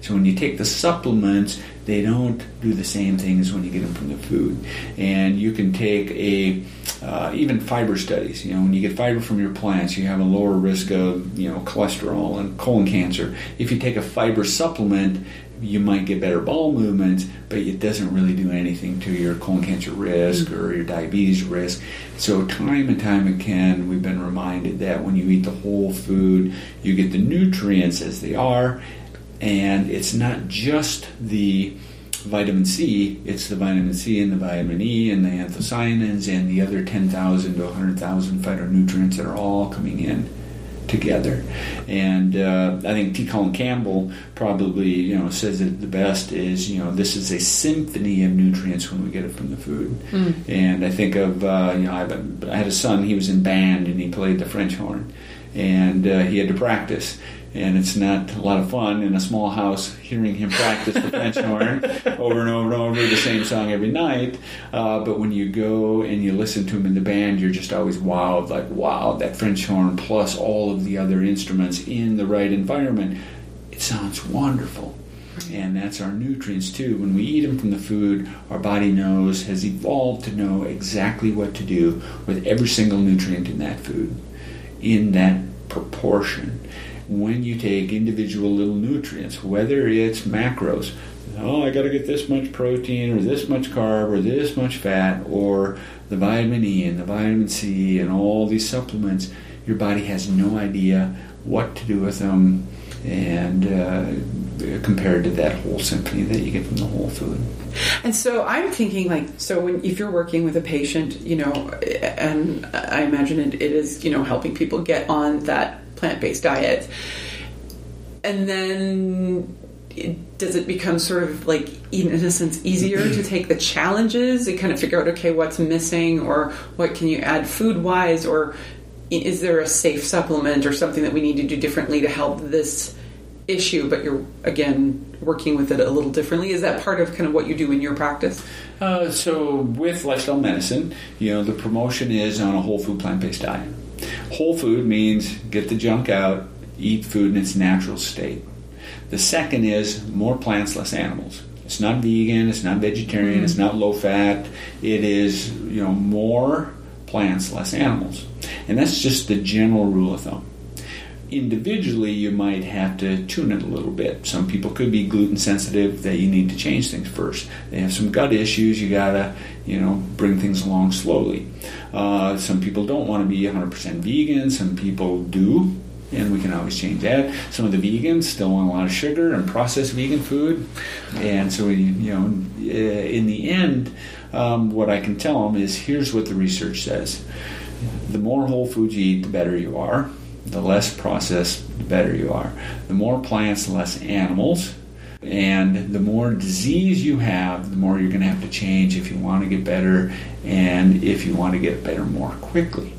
S2: So when you take the supplements, they don't do the same thing as when you get them from the food. And you can take a, uh, even fiber studies, you know, when you get fiber from your plants, you have a lower risk of, you know, cholesterol and colon cancer. If you take a fiber supplement, you might get better bowel movements, but it doesn't really do anything to your colon cancer risk or your diabetes risk. So time and time again, we've been reminded that when you eat the whole food, you get the nutrients as they are, and it's not just the vitamin C, it's the vitamin C and the vitamin E and the anthocyanins and the other ten thousand to one hundred thousand phytonutrients that are all coming in together. And uh, I think T. Colin Campbell probably, you know, says it the best is, you know, this is a symphony of nutrients when we get it from the food. Mm. And I think of, uh, you know, I, have a, I had a son, he was in band and he played the French horn. And uh, he had to practice. And it's not a lot of fun in a small house hearing him practice the French horn over and over and over, the same song every night. Uh, but when you go and you listen to him in the band, you're just always wowed, like, wow, that French horn plus all of the other instruments in the right environment. It sounds wonderful. And that's our nutrients too. When we eat them from the food, our body knows, has evolved to know exactly what to do with every single nutrient in that food, in that proportion. When you take individual little nutrients, whether it's macros, oh, I got to get this much protein or this much carb or this much fat, or the vitamin E and the vitamin C and all these supplements, your body has no idea what to do with them, and uh, compared to that whole symphony that you get from the whole food.
S1: And so I'm thinking, like, so when if you're working with a patient, you know, and I imagine it, it is, you know, helping people get on that plant-based diet, and then it, does it become sort of like, in a sense, easier to take the challenges and kind of figure out, okay, what's missing, or what can you add food-wise, or is there a safe supplement or something that we need to do differently to help this issue, but you're, again, working with it a little differently? Is that part of kind of what you do in your practice?
S2: Uh, so with lifestyle medicine, you know, the promotion is on a whole food plant-based diet. Whole food means get the junk out, eat food in its natural state. The second is more plants, less animals. It's not vegan, it's not vegetarian, mm-hmm. it's not low fat. It is, you know, more plants, less animals. And that's just the general rule of thumb. Individually, you might have to tune it a little bit. Some people could be gluten sensitive, that you need to change things first. They have some gut issues, you gotta, you know, bring things along slowly. Uh, some people don't want to be one hundred percent vegan, some people do, and we can always change that. Some of the vegans still want a lot of sugar and processed vegan food, and so we, you know, in the end, um, what I can tell them is, here's what the research says. The more whole foods you eat, the better you are. The less processed, the better you are. The more plants, the less animals. And the more disease you have, the more you're going to have to change if you want to get better, and if you want to get better more quickly.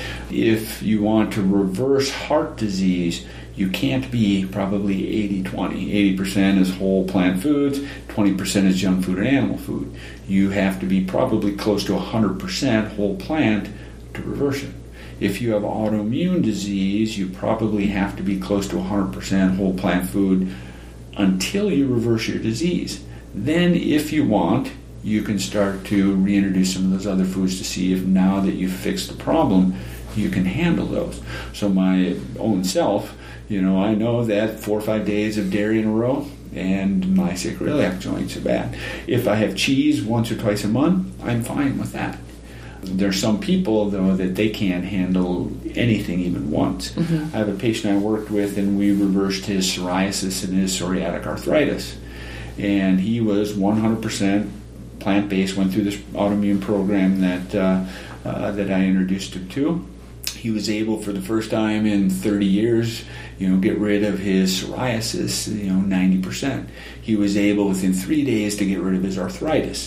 S2: If you want to reverse heart disease, you can't be probably eighty twenty. eighty percent is whole plant foods, twenty percent is junk food and animal food. You have to be probably close to one hundred percent whole plant to reverse it. If you have autoimmune disease, you probably have to be close to one hundred percent whole plant food until you reverse your disease. Then, if you want, you can start to reintroduce some of those other foods to see if, now that you've fixed the problem, you can handle those. So my own self, you know, I know that four or five days of dairy in a row, and my sacroiliac joints are bad. If I have cheese once or twice a month, I'm fine with that. There's some people, though, that they can't handle anything even once. Mm-hmm. I have a patient I worked with, and we reversed his psoriasis and his psoriatic arthritis. And he was one hundred percent plant-based, went through this autoimmune program that uh, uh, that I introduced him to. He was able, for the first time in thirty years, you know, get rid of his psoriasis, you know, ninety percent. He was able, within three days, to get rid of his arthritis.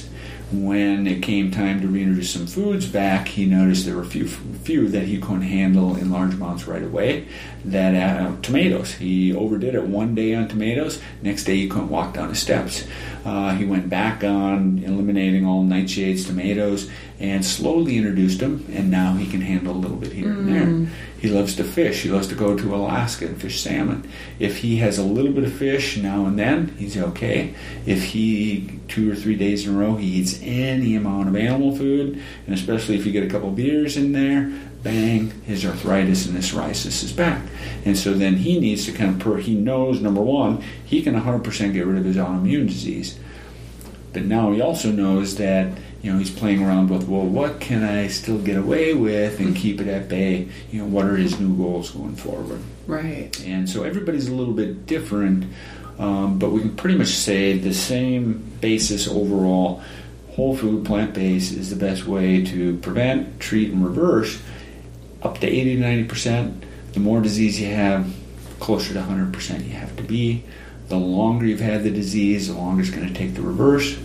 S2: When it came time to reintroduce some foods back, he noticed there were a few, few that he couldn't handle in large amounts right away. That uh, tomatoes. He overdid it one day on tomatoes. Next day he couldn't walk down the steps. Uh, he went back on eliminating all nightshades, tomatoes, and slowly introduced them, and now he can handle a little bit here mm. and there. He loves to fish. He loves to go to Alaska and fish salmon. If he has a little bit of fish now and then, he's okay. If he, two or three days in a row, he eats any amount of animal food, and especially if you get a couple beers in there, bang, his arthritis and his psoriasis is back. And so then he needs to kind of, per, he knows, number one, he can one hundred percent get rid of his autoimmune disease. But now he also knows that, you know, he's playing around with, well, what can I still get away with and keep it at bay? You know, what are his new goals going forward?
S1: Right.
S2: And so everybody's a little bit different, um, but we can pretty much say the same basis overall. Whole food, plant-based is the best way to prevent, treat, and reverse up to eighty to ninety percent. The more disease you have, closer to one hundred percent you have to be. The longer you've had the disease, the longer it's going to take to reverse.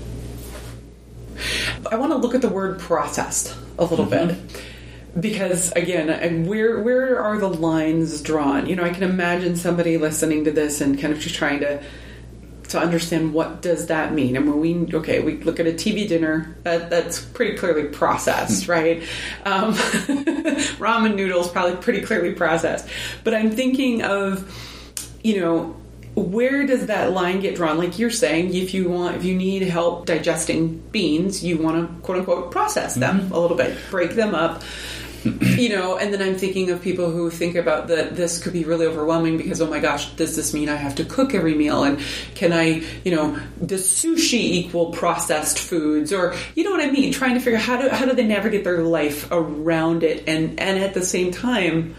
S1: I want to look at the word processed a little mm-hmm. bit. Because, again, where where are the lines drawn? You know, I can imagine somebody listening to this and kind of just trying to to understand what does that mean. And when we, okay, we look at a T V dinner, that that's pretty clearly processed, right? Um, ramen noodles, probably pretty clearly processed. But I'm thinking of, you know, where does that line get drawn? Like you're saying, if you want, if you need help digesting beans, you want to quote unquote process them mm-hmm. a little bit, break them up, you know. And then I'm thinking of people who think about that this could be really overwhelming because, oh my gosh, does this mean I have to cook every meal? And can I, you know, does sushi equal processed foods? Or, you know what I mean? Trying to figure out how do how do they navigate their life around it, and and at the same time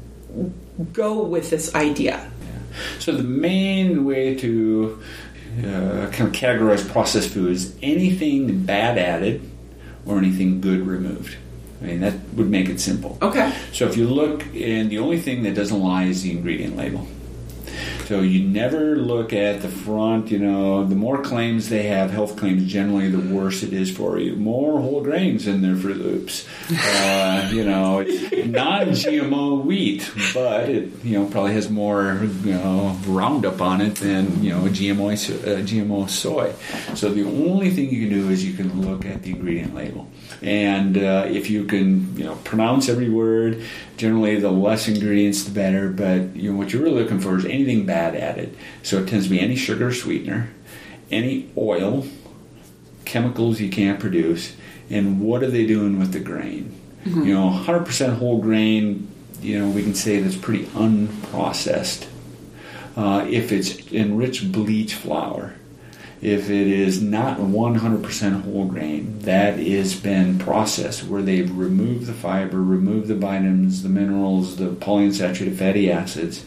S1: go with this idea.
S2: So the main way to uh, kind of categorize processed foods, anything bad added or anything good removed. I mean, that would make it simple.
S1: Okay.
S2: So if you look, and the only thing that doesn't lie is the ingredient label. So you never look at the front, you know, the more claims they have, health claims, generally the worse it is for you. More whole grains in their Fruit Loops. Uh, you know, it's non-G M O wheat, but it, you know, probably has more, you know, Roundup on it than, you know, a G M O, uh, G M O soy. So the only thing you can do is you can look at the ingredient label. And uh, if you can, you know, pronounce every word, generally the less ingredients the better, but you know what you're really looking for is anything bad added. So it tends to be any sugar or sweetener, any oil, chemicals you can't produce, and what are they doing with the grain? Mm-hmm. You know, one hundred percent whole grain, you know, we can say that's pretty unprocessed. Uh, if it's enriched bleach flour, if it is not one hundred percent whole grain, that has been processed where they've removed the fiber, removed the vitamins, the minerals, the polyunsaturated fatty acids.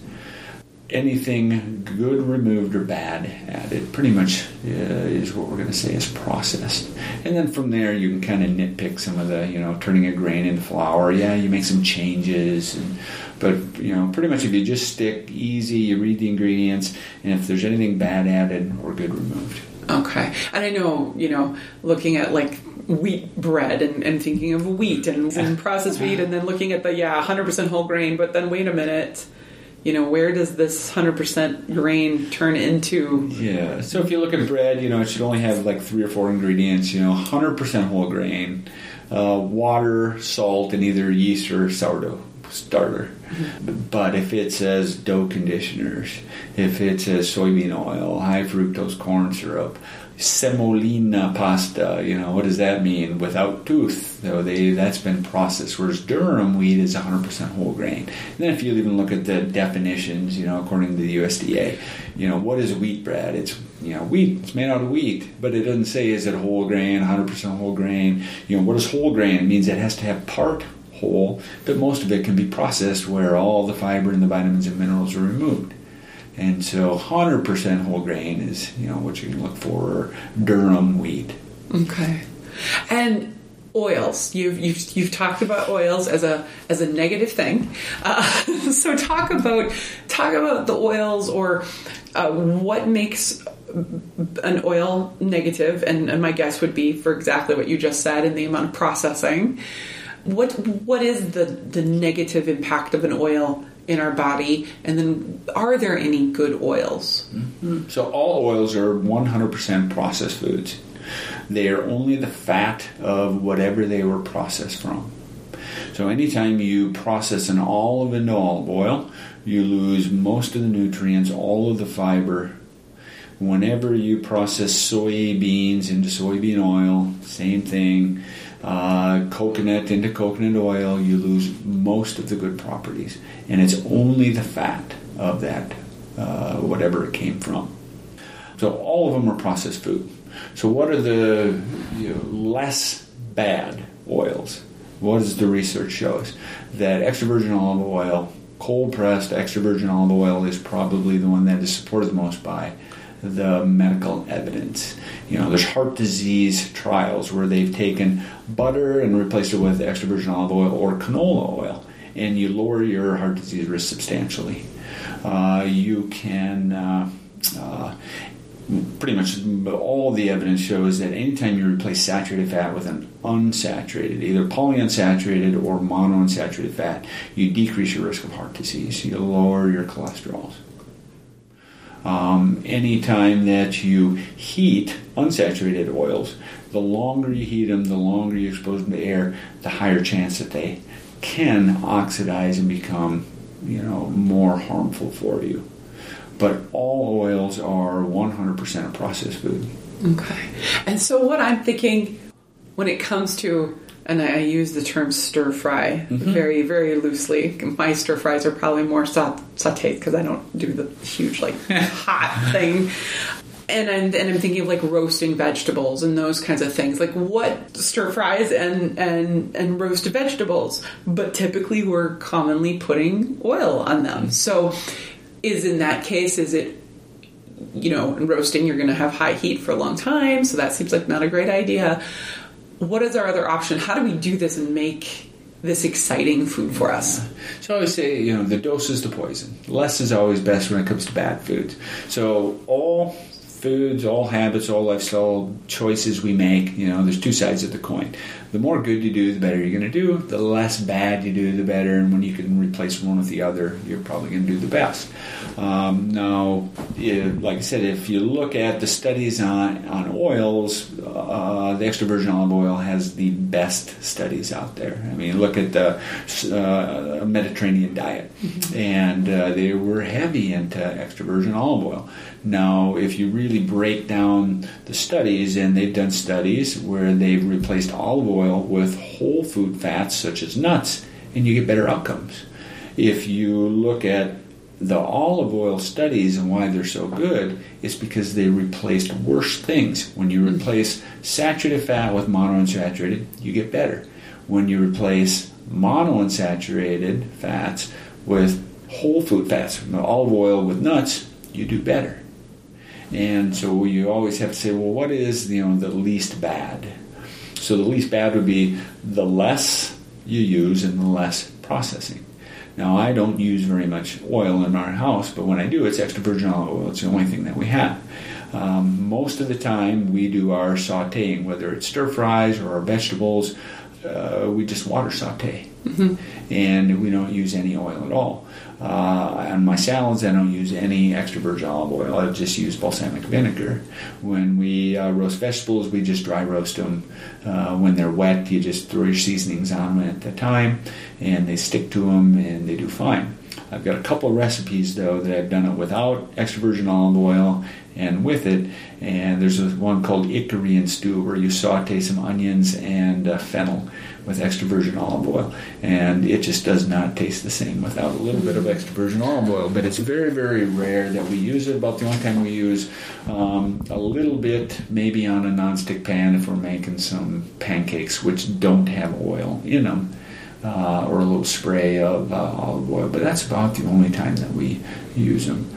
S2: Anything good removed or bad added pretty much uh, is what we're going to say is processed. And then from there you can kind of nitpick some of the, you know, turning a grain into flour. Yeah, you make some changes, and, but, you know, pretty much if you just stick easy, you read the ingredients, and if there's anything bad added or good removed.
S1: Okay. And I know, you know, looking at like wheat bread and, and thinking of wheat and, and processed wheat, and then looking at the, yeah, one hundred percent whole grain, but then wait a minute, you know, where does this one hundred percent grain turn into?
S2: Yeah. So if you look at bread, you know, it should only have like three or four ingredients, you know, one hundred percent whole grain, uh, water, salt, and either yeast or sourdough starter. Mm-hmm. But if it says dough conditioners, if it says soybean oil, high fructose corn syrup, semolina pasta, you know, what does that mean? Without tooth, though, they that's been processed. Whereas durum wheat is one hundred percent whole grain. And then if you even look at the definitions, you know, according to the U S D A, you know, what is wheat bread? It's, you know, wheat. It's made out of wheat, but it doesn't say is it whole grain, one hundred percent whole grain. You know, what is whole grain? It means it has to have part whole, but most of it can be processed where all the fiber and the vitamins and minerals are removed. And so one hundred percent whole grain is, you know, what you can look for, or durum wheat.
S1: Okay. And oils. You've you've you've talked about oils as a as a negative thing. Uh, so talk about talk about the oils, or uh, what makes an oil negative, and, and my guess would be for exactly what you just said in the amount of processing. What what is the, the negative impact of an oil in our body, and then are there any good oils?
S2: Mm-hmm. So all oils are one hundred percent processed foods. They are only the fat of whatever they were processed from. So anytime you process an olive into olive oil, you lose most of the nutrients, all of the fiber. Whenever you process soybeans into soybean oil, same thing. Uh, coconut into coconut oil, you lose most of the good properties. And it's only the fat of that, uh, whatever it came from. So all of them are processed food. So what are the you know, less bad oils? What does the research show us? That extra virgin olive oil, cold-pressed extra virgin olive oil is probably the one that is supported the most by the medical evidence. You know, there's heart disease trials where they've taken butter and replaced it with extra virgin olive oil or canola oil, and you lower your heart disease risk substantially. Uh, you can... Uh, uh, Pretty much all the evidence shows that anytime you replace saturated fat with an unsaturated, either polyunsaturated or monounsaturated fat, you decrease your risk of heart disease. You lower your cholesterol. Um, anytime that you heat unsaturated oils, the longer you heat them, the longer you expose them to air, the higher chance that they can oxidize and become, you know, more harmful for you. But all oils are one hundred percent a processed food.
S1: Okay. And so what I'm thinking when it comes to, and I use the term stir fry mm-hmm. very, very loosely. My stir fries are probably more saut- sauteed because I don't do the huge, like, hot thing. And I'm, and I'm thinking of, like, roasting vegetables and those kinds of things. Like, what stir fries and, and, and roasted vegetables? But typically we're commonly putting oil on them. So... Is in that case, is it, you know, in roasting, you're going to have high heat for a long time, so that seems like not a great idea. What is our other option? How do we do this and make this exciting food for us?
S2: So I always say, you know, the dose is the poison. Less is always best when it comes to bad foods. So all foods, all habits, all lifestyle choices we make, you know, there's two sides of the coin. The more good you do, the better you're going to do. The less bad you do, the better. And when you can replace one with the other, you're probably going to do the best. Um, now, it, like I said, if you look at the studies on, on oils, uh, the extra virgin olive oil has the best studies out there. I mean, look at the uh, Mediterranean diet. Mm-hmm. And uh, they were heavy into extra virgin olive oil. Now, if you really break down the studies, and they've done studies where they've replaced olive oil with whole food fats such as nuts, and you get better outcomes. If you look at the olive oil studies and why they're so good, it's because they replaced worse things. When you replace saturated fat with monounsaturated, you get better. When you replace monounsaturated fats with whole food fats, olive oil with nuts, you do better. And so you always have to say, well, what is, you know, the least bad? So the least bad would be the less you use and the less processing. Now, I don't use very much oil in our house, but when I do, it's extra virgin olive oil. It's the only thing that we have. Um, most of the time, we do our sautéing, whether it's stir fries or our vegetables, uh, we just water saute. Mm-hmm. And we don't use any oil at all. Uh, on my salads, I don't use any extra virgin olive oil. I just use balsamic vinegar. When we uh, roast vegetables, we just dry roast them. Uh, when they're wet, you just throw your seasonings on them at the time, and they stick to them, and they do fine. I've got a couple of recipes, though, that I've done it without extra virgin olive oil and with it. And there's one called Icarian stew, where you saute some onions and uh, fennel with extra virgin olive oil, and it just does not taste the same without a little bit of extra virgin olive oil. But it's very, very rare that we use it. About the only time we use um, a little bit, maybe on a nonstick pan if we're making some pancakes which don't have oil in them, uh, or a little spray of uh, olive oil. But that's about the only time that we use them.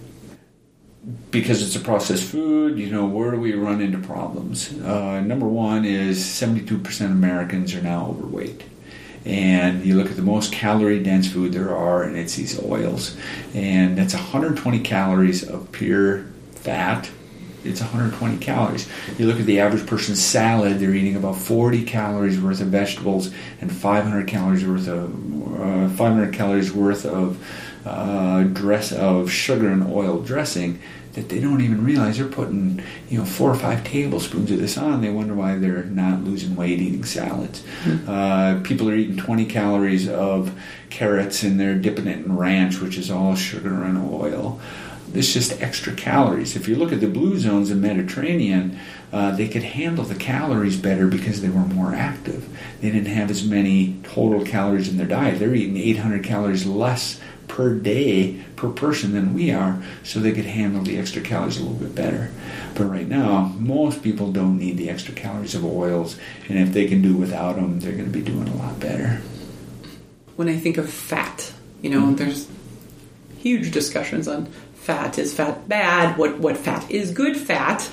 S2: Because it's a processed food, you know, where do we run into problems? Uh, number one is seventy-two percent of Americans are now overweight. And you look at the most calorie-dense food there are, and it's these oils. And that's one hundred twenty calories of pure fat it's one hundred twenty calories. You look at the average person's salad, they're eating about forty calories worth of vegetables and five hundred calories worth of uh, five hundred calories worth of uh, dress of sugar and oil dressing that they don't even realize they're putting, you know, four or five tablespoons of this on. They wonder why they're not losing weight eating salads. Mm-hmm. Uh, people are eating twenty calories of carrots and they're dipping it in ranch, which is all sugar and oil. It's just extra calories. If you look at the blue zones in Mediterranean, uh, they could handle the calories better because they were more active. They didn't have as many total calories in their diet. They're eating eight hundred calories less per day per person than we are, so they could handle the extra calories a little bit better. But right now, most people don't need the extra calories of oils, and if they can do without them, they're going to be doing a lot better.
S1: When I think of fat, you know, mm-hmm. there's huge discussions on fat. Is fat bad? What what fat is good fat?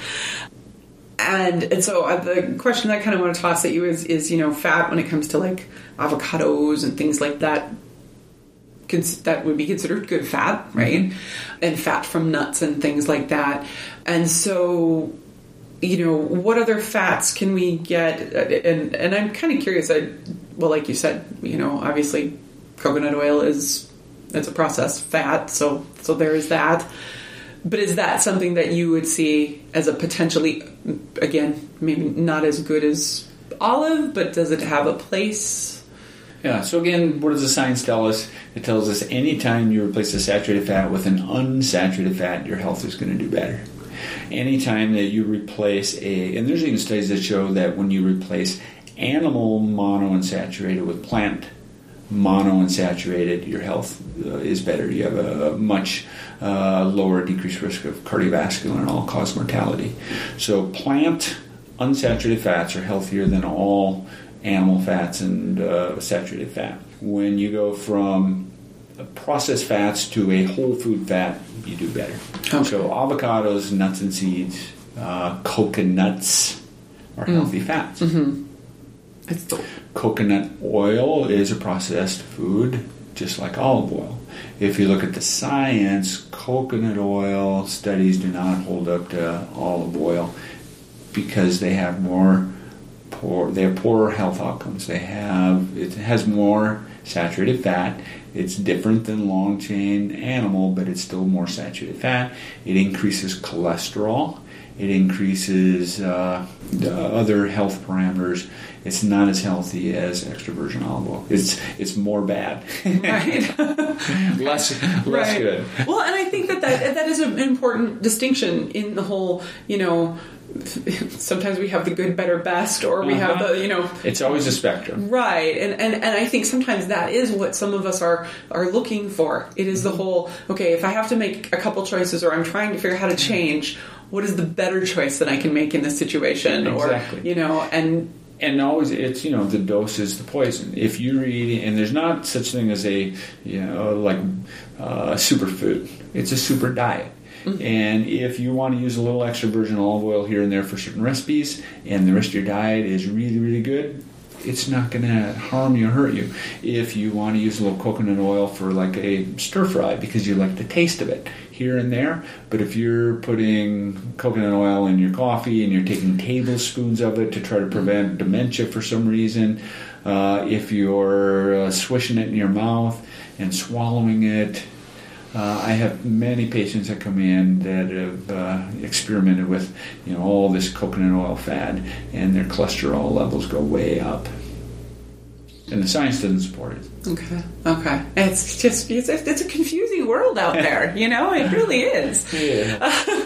S1: And and so uh, the question I kind of want to toss at you is, is, you know, fat when it comes to like avocados and things like that, cons- that would be considered good fat, right? Mm-hmm. And fat from nuts and things like that. And so, you know, what other fats can we get? And and I'm kind of curious. I well, like you said, you know, obviously coconut oil is it's a processed fat, so so there is that. But is that something that you would see as a potentially, again, maybe not as good as olive, but does it have a place?
S2: Yeah, so again, what does the science tell us? It tells us anytime you replace a saturated fat with an unsaturated fat, your health is going to do better. Anytime that you replace a, and there's even studies that show that when you replace animal monounsaturated with plant monounsaturated, your health uh, is better. You have a much uh, lower decreased risk of cardiovascular and all-cause mortality. So plant unsaturated fats are healthier than all animal fats and uh, saturated fat. When you go from processed fats to a whole food fat, you do better. Okay. So avocados, nuts and seeds, uh, coconuts are mm. healthy fats.
S1: Mm-hmm. It's the-
S2: Coconut oil is a processed food, just like olive oil. If you look at the science, coconut oil studies do not hold up to olive oil because they have more poor, they have poorer health outcomes. They have it has more saturated fat. It's different than long chain animal, but it's still more saturated fat. It increases cholesterol. It increases uh, the other health parameters. It's not as healthy as extra virgin olive oil. It's it's more bad.
S1: Right.
S2: less less
S1: right.
S2: good.
S1: Well, and I think that, that that is an important distinction in the whole, you know, sometimes we have the good, better, best, or we uh-huh. have the, you know...
S2: It's always a spectrum.
S1: Right. And, and and I think sometimes that is what some of us are, are looking for. It is the whole, okay, if I have to make a couple choices or I'm trying to figure out how to change, what is the better choice that I can make in this situation?
S2: Exactly.
S1: Or, you know, and...
S2: And always, it's, you know, the dose is the poison. If you're eating, and there's not such thing as a, you know, like uh, superfood. It's a super diet. Mm-hmm. And if you want to use a little extra virgin olive oil here and there for certain recipes, and the rest of your diet is really, really good, it's not going to harm you or hurt you. If you want to use a little coconut oil for like a stir fry because you like the taste of it here and there, but if you're putting coconut oil in your coffee and you're taking tablespoons of it to try to prevent dementia for some reason, uh, if you're uh, swishing it in your mouth and swallowing it, Uh, I have many patients that come in that have uh, experimented with, you know, all this coconut oil fad, and their cholesterol levels go way up, and the science doesn't support it.
S1: Okay, okay. It's just it's a, it's a confusing world out there, you know. It really is.
S2: Yeah.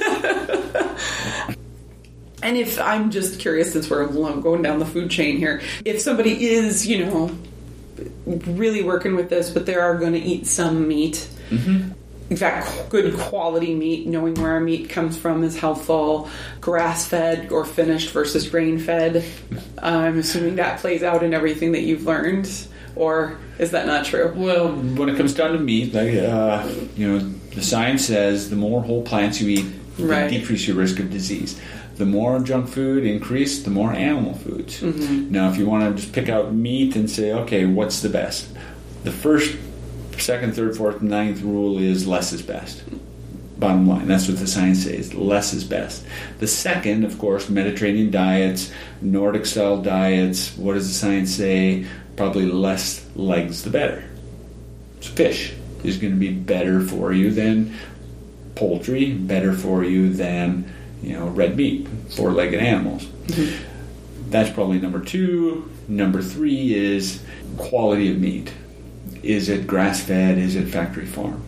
S1: And if I'm just curious, since we're going down the food chain here, if somebody is, you know, really working with this, but they are going to eat some meat.
S2: Mm-hmm.
S1: In fact, good quality meat, knowing where our meat comes from is helpful. Grass-fed or finished versus grain-fed. I'm assuming that plays out in everything that you've learned, or is that not true?
S2: Well, when it comes down to meat, like uh, you know, the science says the more whole plants you eat, the
S1: right.
S2: decrease your risk of disease. The more junk food increase, the more animal foods.
S1: Mm-hmm.
S2: Now, if you want to just pick out meat and say, okay, what's the best? The first, second, third, fourth, ninth rule is less is best. Bottom line, that's what the science says. Less is best. The second, of course, Mediterranean diets, Nordic-style diets. What does the science say? Probably less legs, the better. So fish is going to be better for you than poultry, better for you than, you know, red meat, four-legged animals. Mm-hmm. That's probably number two. Number three is quality of meat. Is it grass-fed? Is it factory farm?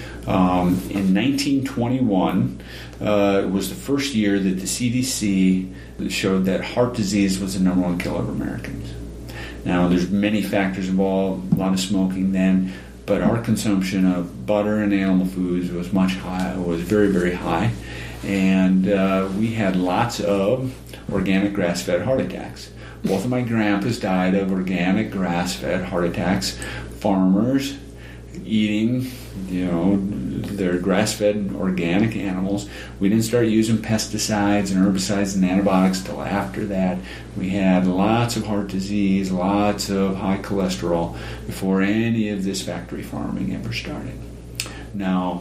S2: Um, in nineteen twenty-one, uh, it was the first year that the C D C showed that heart disease was the number one killer of Americans. Now, there's many factors involved, a lot of smoking then, but our consumption of butter and animal foods was much high, was very, very high, and uh, we had lots of organic grass-fed heart attacks. Both of my grandpas died of organic grass-fed heart attacks. Farmers eating, you know, their grass-fed organic animals. We didn't start using pesticides and herbicides and antibiotics until after that. We had lots of heart disease, lots of high cholesterol before any of this factory farming ever started. Now,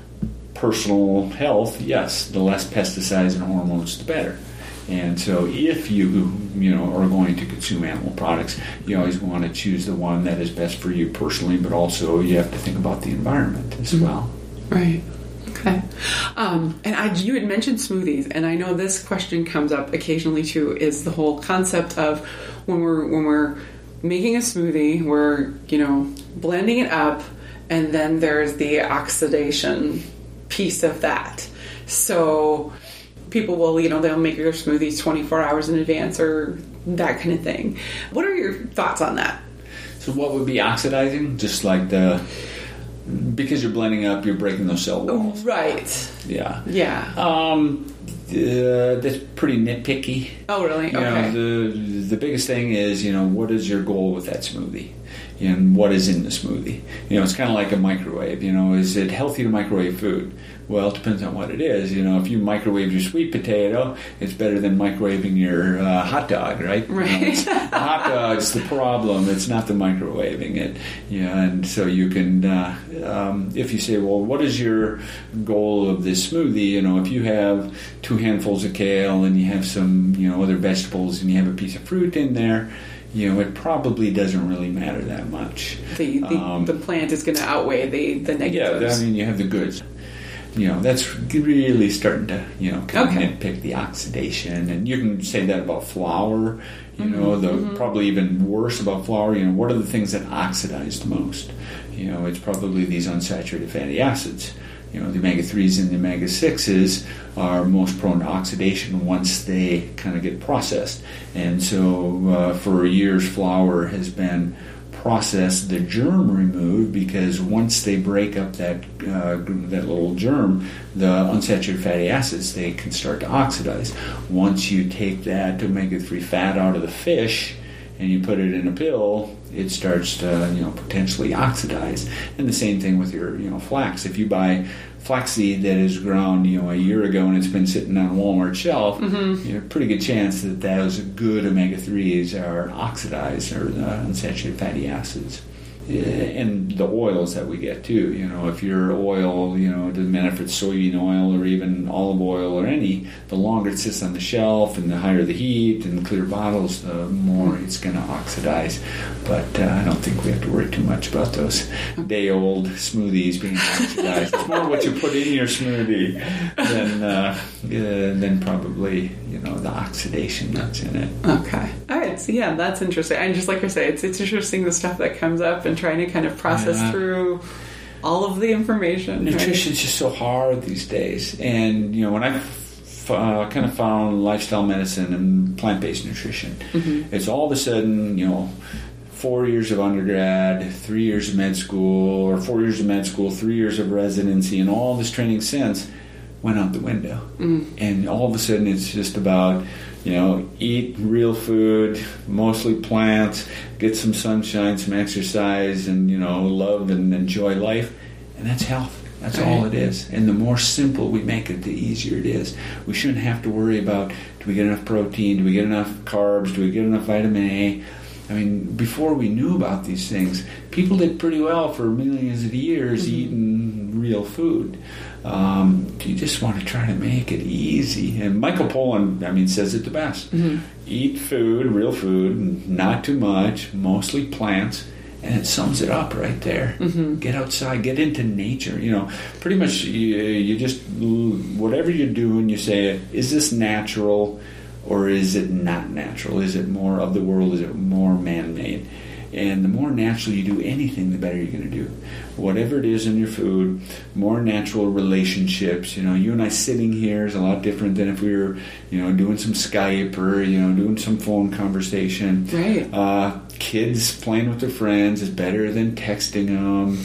S2: personal health, yes, the less pesticides and hormones, the better. And so if you, you know, are going to consume animal products, you always want to choose the one that is best for you personally, but also you have to think about the environment as well.
S1: Right. Okay. Um, and I, you had mentioned smoothies, and I know this question comes up occasionally too, is the whole concept of when we're when we're making a smoothie, we're, you know, blending it up, and then there's the oxidation piece of that. So people will, you know, they'll make their smoothies twenty-four hours in advance or that kind of thing. What are your thoughts on that?
S2: So what would be oxidizing? Just like the, because you're blending up, you're breaking those cell walls.
S1: Right.
S2: Yeah.
S1: Yeah.
S2: Um, uh, that's pretty nitpicky.
S1: Oh, really?
S2: You
S1: okay.
S2: know, the, the biggest thing is, you know, what is your goal with that smoothie? And what is in the smoothie? You know, it's kind of like a microwave. You know, is it healthy to microwave food? Well, it depends on what it is. You know, if you microwave your sweet potato, it's better than microwaving your uh, hot dog, right?
S1: Right.
S2: You know, the hot dog's the problem. It's not the microwaving it. Yeah, and so you can, uh, um, if you say, well, what is your goal of this smoothie? You know, if you have two handfuls of kale and you have some, you know, other vegetables and you have a piece of fruit in there, you know, it probably doesn't really matter that much.
S1: The the,
S2: um,
S1: the plant is going to outweigh the, the negatives.
S2: Yeah, I mean, you have the goods. You know, that's really starting to, you know, kind
S1: okay.
S2: of nitpick the oxidation. And you can say that about flour. You
S1: mm-hmm,
S2: know, the
S1: mm-hmm.
S2: probably even worse about flour, you know, what are the things that oxidize the most? You know, it's probably these unsaturated fatty acids. You know, the omega threes and the omega sixes are most prone to oxidation once they kind of get processed. And so uh, for years, flour has been processed, the germ removed, because once they break up that uh, that little germ, the unsaturated fatty acids, they can start to oxidize. Once you take that omega three fat out of the fish and you put it in a pill, it starts to, you know, potentially oxidize. And the same thing with your, you know, flax. If you buy flaxseed that is ground, you know, a year ago and it's been sitting on a Walmart shelf, mm-hmm. you have a pretty good chance that those good omega threes are oxidized, or the unsaturated fatty acids. And the oils that we get too, you know, if your oil, you know, it doesn't matter if it's soybean oil or even olive oil or any, the longer it sits on the shelf and the higher the heat and the clear bottles, the more it's going to oxidize. But uh, I don't think we have to worry too much about those day-old smoothies being oxidized. It's more what you put in your smoothie than uh, uh, than probably, you know, the oxidation that's in it.
S1: Okay. All right. So yeah, that's interesting. And just like I say, it's it's interesting the stuff that comes up and trying to kind of process yeah. through all of the information.
S2: Nutrition's
S1: right?
S2: just so hard these days. And, you know, when I f- uh, kind of found lifestyle medicine and plant-based nutrition, mm-hmm. it's all of a sudden, you know, four years of undergrad, three years of med school, or four years of med school, three years of residency, and all this training since went out the window. Mm. And all of a sudden it's just about, you know, eat real food, mostly plants, get some sunshine, some exercise, and, you know, love and enjoy life. And that's health. That's right. All it is. And the more simple we make it, the easier it is. We shouldn't have to worry about, do we get enough protein? Do we get enough carbs? Do we get enough vitamin A? I mean, before we knew about these things, people did pretty well for millions of years mm-hmm. eating real food. Um, you just want to try to make it easy. And Michael Pollan, I mean, says it the best. Mm-hmm. Eat food, real food, not too much, mostly plants, and it sums it up right there. Mm-hmm. Get outside, get into nature. You know, pretty much you, you just, whatever you're doing, you say, is this natural or is it not natural? Is it more of the world? Is it more man-made? And the more natural you do anything, the better you're going to do. Whatever it is in your food, more natural relationships. You know, you and I sitting here is a lot different than if we were, you know, doing some Skype or, you know, doing some phone conversation.
S1: Right.
S2: Uh, kids playing with their friends is better than texting them.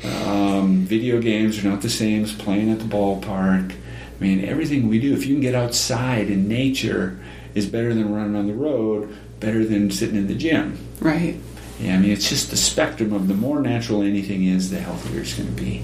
S2: Um, video games are not the same as playing at the ballpark. I mean, everything we do, if you can get outside in nature, is better than running on the road, better than sitting in the gym.
S1: Right.
S2: Yeah, I mean, it's just the spectrum of the more natural anything is, the healthier it's going to be.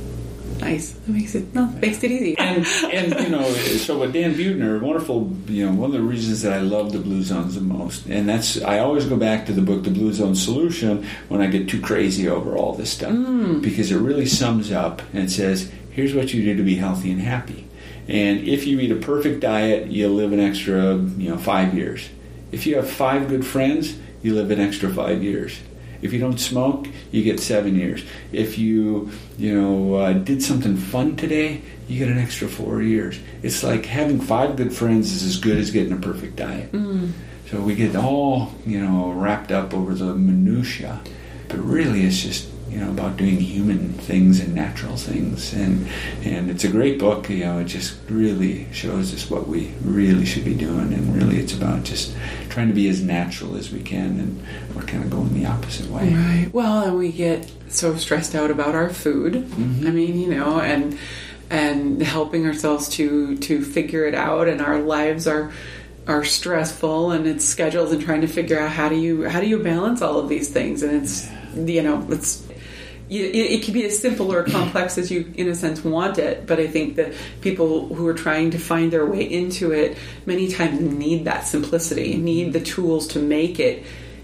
S1: Nice. That makes it, no, makes it easy.
S2: And, and, you know, so with Dan Buettner, wonderful, you know, one of the reasons that I love the Blue Zones the most, and that's, I always go back to the book, The Blue Zone Solution, when I get too crazy over all this stuff. Mm. Because it really sums up and it says, here's what you do to be healthy and happy. And if you eat a perfect diet, you'll live an extra, you know, five years. If you have five good friends, you live an extra five years. If you don't smoke, you get seven years. If you, you know, uh, did something fun today, you get an extra four years. It's like having five good friends is as good as getting a perfect diet. Mm. So we get all, you know, wrapped up over the minutia, but really it's just, you know, about doing human things and natural things. And and it's a great book. You know, it just really shows us what we really should be doing. And really it's about just trying to be as natural as we can. And we're kind of going the opposite way.
S1: Right. Well, and we get so stressed out about our food. Mm-hmm. I mean, you know, and and helping ourselves to, to figure it out. And our lives are are stressful and it's scheduled and trying to figure out how do you how do you balance all of these things. And it's, you know, it's It, it can be as simple or complex as you, in a sense, want it. But I think that people who are trying to find their way into it many times need that simplicity, need the tools to make it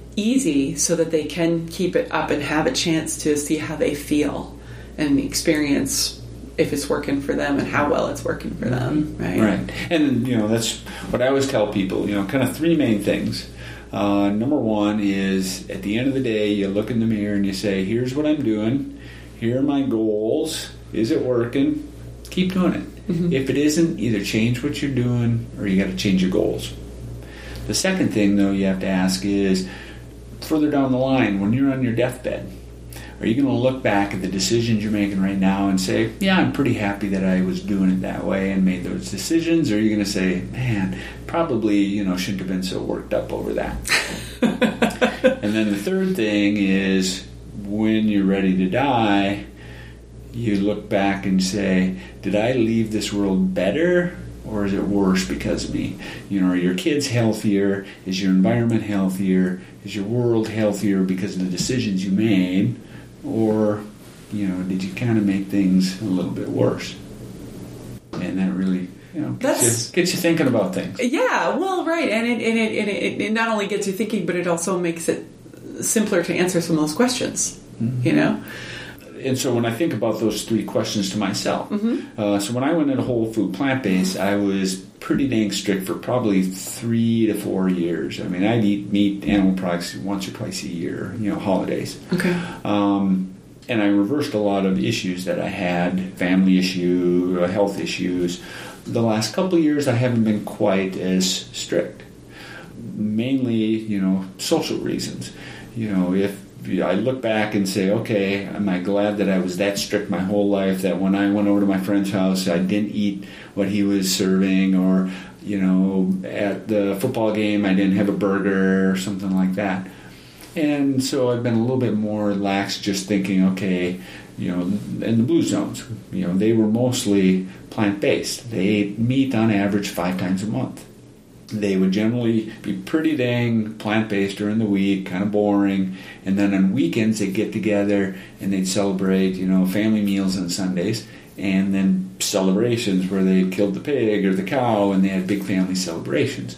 S1: easy so that they can keep it up and have a chance to see how they feel and experience if it's working for them and how well it's working for them. Right.
S2: Right. And, you know, that's what I always tell people, you know, kind of three main things. Uh, number one is, at the end of the day, you look in the mirror and you say, here's what I'm doing. Here are my goals. Is it working? Keep doing it. Mm-hmm. If it isn't, either change what you're doing or you got to change your goals. The second thing, though, you have to ask is, further down the line, when you're on your deathbed, are you going to look back at the decisions you're making right now and say, yeah, I'm pretty happy that I was doing it that way and made those decisions? Or are you going to say, man, probably, you know, shouldn't have been so worked up over that? And then the third thing is, when you're ready to die, you look back and say, did I leave this world better or is it worse because of me? You know, are your kids healthier? Is your environment healthier? Is your world healthier because of the decisions you made? Or, you know, did you kind of make things a little bit worse? And that really, you know, gets, you, gets you thinking about things.
S1: Yeah, well, right. And it, and, it, and it, it not only gets you thinking, but it also makes it simpler to answer some of those questions, mm-hmm. you know?
S2: And so when I think about those three questions to myself, mm-hmm. uh, so when I went into whole food plant-based, I was pretty dang strict for probably three to four years. I mean, I'd eat meat, animal products once or twice a year, you know, holidays.
S1: Okay.
S2: Um, and I reversed a lot of issues that I had, family issue, health issues. The last couple of years, I haven't been quite as strict. Mainly, you know, social reasons. You know, if I look back and say, okay, am I glad that I was that strict my whole life, that when I went over to my friend's house, I didn't eat what he was serving, or, you know, at the football game, I didn't have a burger or something like that. And so I've been a little bit more lax, just thinking, okay, you know, in the Blue Zones, you know, they were mostly plant-based. They ate meat on average five times a month. They would generally be pretty dang plant-based during the week, kind of boring. And then on weekends, they'd get together and they'd celebrate, you know, family meals on Sundays. And then celebrations where they killed the pig or the cow and they had big family celebrations.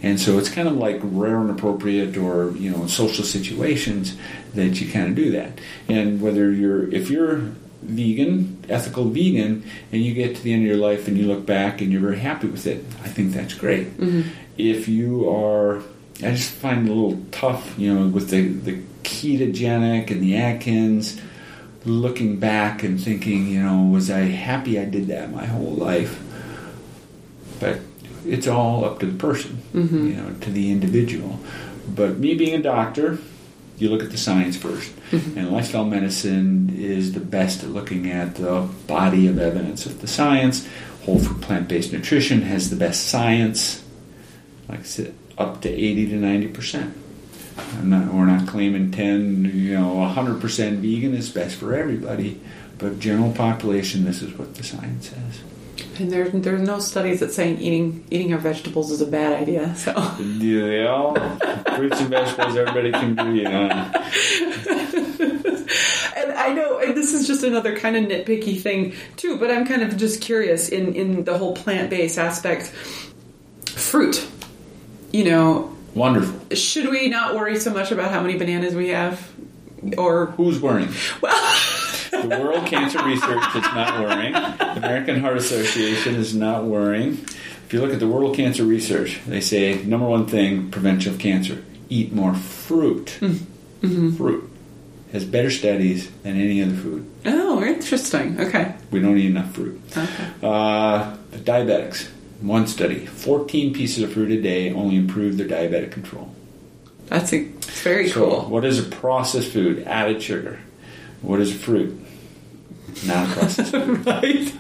S2: And so it's kind of like rare and appropriate, or, you know, in social situations that you kind of do that. And whether you're, if you're vegan, ethical vegan, and you get to the end of your life and you look back and you're very happy with it, I think that's great. Mm-hmm. If you are, I just find it a little tough, you know, with the, the ketogenic and the Atkins, looking back and thinking, you know, was I happy I did that my whole life? But it's all up to the person, mm-hmm. you know, to the individual. But me being a doctor, you look at the science first. Mm-hmm. And lifestyle medicine is the best at looking at the body of evidence of the science. Whole food plant-based nutrition has the best science, like I said, up to eighty to ninety percent. I'm not, we're not claiming ten, you know, one hundred percent vegan is best for everybody, but general population, this is what the science says.
S1: And there, there's no studies that saying eating eating our vegetables is a bad idea. So
S2: yeah, fruits and vegetables, everybody can agree on.
S1: And I know, and this is just another kind of nitpicky thing too, but I'm kind of just curious in in the whole plant-based aspect. Fruit, you know,
S2: wonderful.
S1: Should we not worry so much about how many bananas we have, or
S2: who's worrying?
S1: Well.
S2: The World Cancer Research is not worrying. The American Heart Association is not worrying. If you look at the World Cancer Research, they say, number one thing, prevention of cancer, eat more fruit. Mm-hmm. Fruit has better studies than any other food.
S1: Oh, interesting. Okay.
S2: We don't eat enough fruit.
S1: Okay.
S2: Uh, the diabetics, one study, fourteen pieces of fruit a day only improve their diabetic control.
S1: That's, a, that's very
S2: so
S1: cool.
S2: What is a processed food? Added sugar. What is a fruit? Not a processed food.
S1: Right.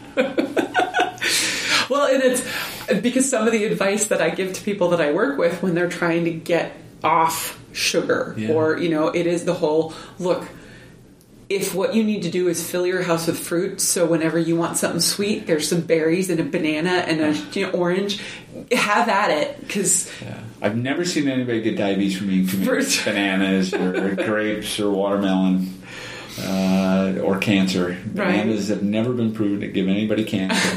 S1: Well, and it's because some of the advice that I give to people that I work with when they're trying to get off sugar, yeah. or, you know, it is the whole, look, if what you need to do is fill your house with fruit, so whenever you want something sweet, there's some berries and a banana and a you know, orange, have at it, because...
S2: Yeah. I've never seen anybody get diabetes from eating too many bananas or grapes or watermelon. Uh, or cancer. Bananas right. have never been proven to give anybody cancer.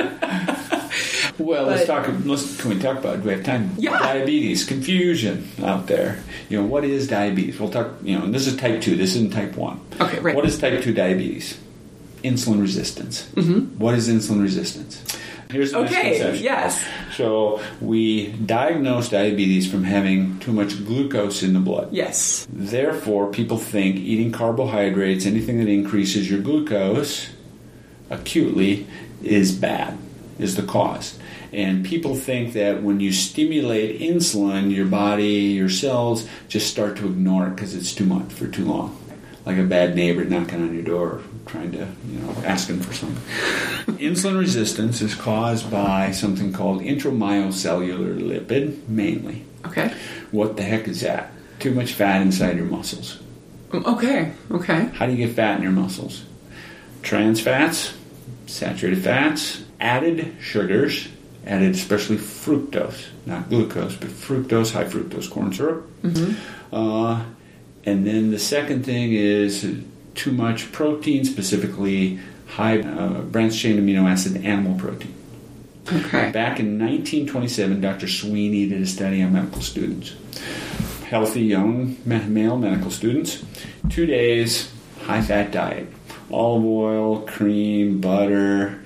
S2: Well, but, let's talk. Let's can we talk about? Do we have time?
S1: Yeah.
S2: Diabetes, confusion out there. You know, what is diabetes? We'll talk. You know, and this is type two. This isn't type one.
S1: Okay, right.
S2: What is type two diabetes? Insulin resistance.
S1: Mm-hmm.
S2: What is insulin resistance? Here's the
S1: okay.
S2: misconception.
S1: Yes.
S2: So we diagnose diabetes from having too much glucose in the blood.
S1: Yes.
S2: Therefore, people think eating carbohydrates, anything that increases your glucose acutely, is bad, is the cause. And people think that when you stimulate insulin, your body, your cells just start to ignore it because it's too much for too long. Like a bad neighbor knocking on your door trying to, you know, asking for something. Insulin resistance is caused by something called intramyocellular lipid, mainly.
S1: Okay.
S2: What the heck is that? Too much fat inside your muscles.
S1: Okay, okay.
S2: How do you get fat in your muscles? Trans fats, saturated fats, added sugars, added especially fructose, not glucose, but fructose, high fructose corn syrup. Mm-hmm. Uh, and then the second thing is too much protein, specifically high uh, branched-chain amino acid animal protein.
S1: Okay.
S2: Back in nineteen twenty-seven, Doctor Sweeney did a study on medical students. Healthy, young male medical students. Two days, high-fat diet. Olive oil, cream, butter,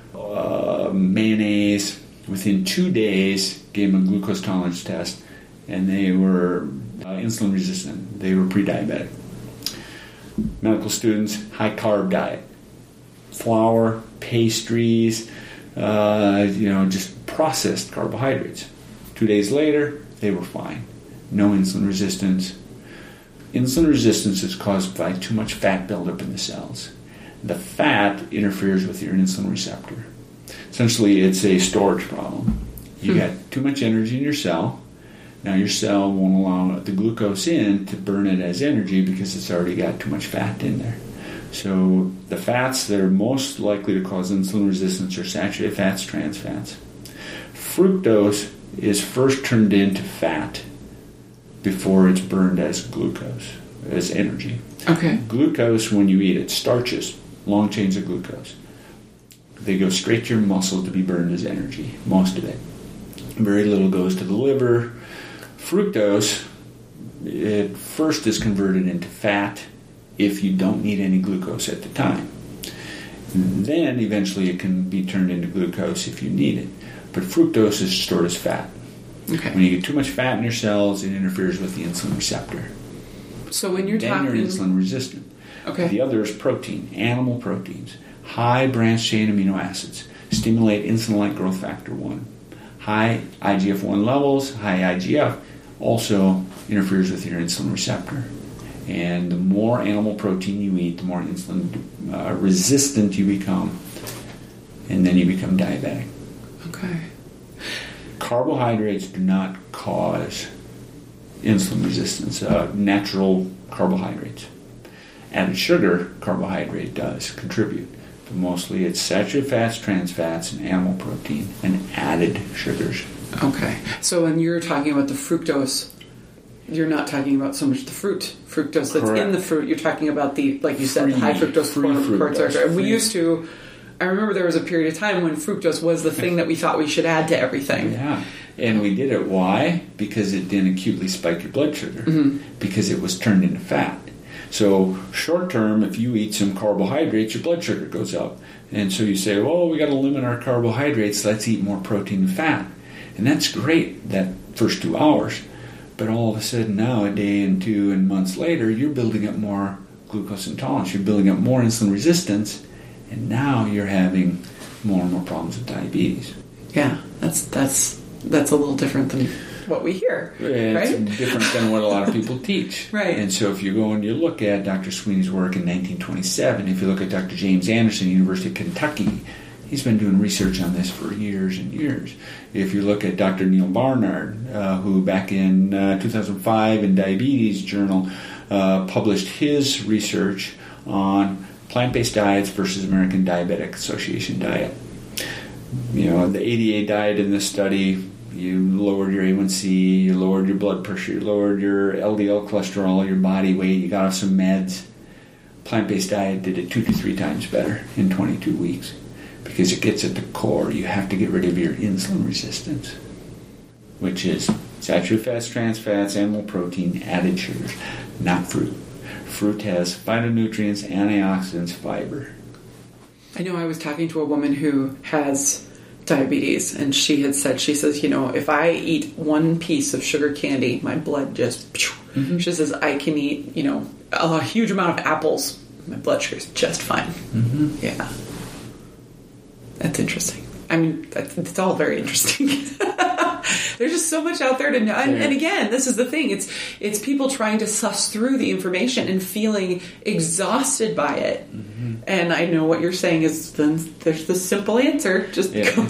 S2: uh, mayonnaise. Within two days, gave them a glucose tolerance test, and they were uh, insulin resistant. They were pre-diabetic. Medical students, high-carb diet. Flour, pastries, uh, you know, just processed carbohydrates. Two days later, they were fine. No insulin resistance. Insulin resistance is caused by too much fat buildup in the cells. The fat interferes with your insulin receptor. Essentially, it's a storage problem. You hmm. got too much energy in your cell. Now your cell won't allow the glucose in to burn it as energy because it's already got too much fat in there. So the fats that are most likely to cause insulin resistance are saturated fats, trans fats. Fructose is first turned into fat before it's burned as glucose, as energy.
S1: Okay.
S2: Glucose, when you eat it, starches, long chains of glucose. They go straight to your muscle to be burned as energy, most of it. Very little goes to the liver. Fructose, it first is converted into fat if you don't need any glucose at the time. Then eventually it can be turned into glucose if you need it. But fructose is stored as fat.
S1: Okay.
S2: When you get too much fat in your cells, it interferes with the insulin receptor.
S1: So when you're
S2: then
S1: talking...
S2: you're insulin resistant.
S1: Okay.
S2: The other is protein, animal proteins. High branched chain amino acids stimulate insulin-like growth factor one. High I G F one levels, high I G F, also interferes with your insulin receptor. And the more animal protein you eat, the more insulin uh, resistant you become. And then you become diabetic.
S1: Okay.
S2: Carbohydrates do not cause insulin resistance, uh, natural carbohydrates. Added sugar, carbohydrate does contribute. But mostly it's saturated fats, trans fats, and animal protein, and added sugars.
S1: Okay. So when you're talking about the fructose, you're not talking about so much the fruit fructose that's
S2: Correct.
S1: in the fruit. You're talking about the, like you said,
S2: Free,
S1: the high fructose
S2: free
S1: corn, corn
S2: fructose.
S1: starch. We
S2: Free.
S1: used to. I remember there was a period of time when fructose was the thing that we thought we should add to everything.
S2: Yeah. And we did it. Why? Because it didn't acutely spike your blood sugar.
S1: Mm-hmm.
S2: Because it was turned into fat. So short term, if you eat some carbohydrates, your blood sugar goes up. And so you say, well, we got to limit our carbohydrates. Let's eat more protein and fat. And that's great that first two hours. But all of a sudden now, a day and two and months later, you're building up more glucose intolerance. You're building up more insulin resistance. And now you're having more and more problems with diabetes.
S1: Yeah, that's that's that's a little different than what we hear,
S2: It's
S1: right?
S2: different than what a lot of people teach.
S1: Right.
S2: And so if you go and you look at Doctor Sweeney's work in nineteen twenty-seven, if you look at Doctor James Anderson, University of Kentucky, he's been doing research on this for years and years. If you look at Doctor Neil Barnard, uh, who back in uh, two thousand five in Diabetes Journal uh, published his research on plant-based diets versus American Diabetic Association diet. You know, the A D A diet in this study, you lowered your A one C, you lowered your blood pressure, you lowered your L D L cholesterol, your body weight, you got off some meds. Plant-based diet did it two to three times better in twenty-two weeks because it gets at the core. You have to get rid of your insulin resistance, which is saturated fats, trans fats, animal protein, added sugars, not fruit. Fruit has phytonutrients, antioxidants, fiber.
S1: I know I was talking to a woman who has diabetes, and she had said, she says, you know, if I eat one piece of sugar candy, my blood just, mm-hmm. she says, I can eat, you know, a huge amount of apples. My blood sugar is just fine.
S2: Mm-hmm.
S1: Yeah. That's interesting. I mean, that's, it's all very interesting. There's just so much out there to know. And, and again, this is the thing. It's it's people trying to suss through the information and feeling exhausted by it. Mm-hmm. And I know what you're saying is then there's the simple answer. Just
S2: yeah.
S1: go,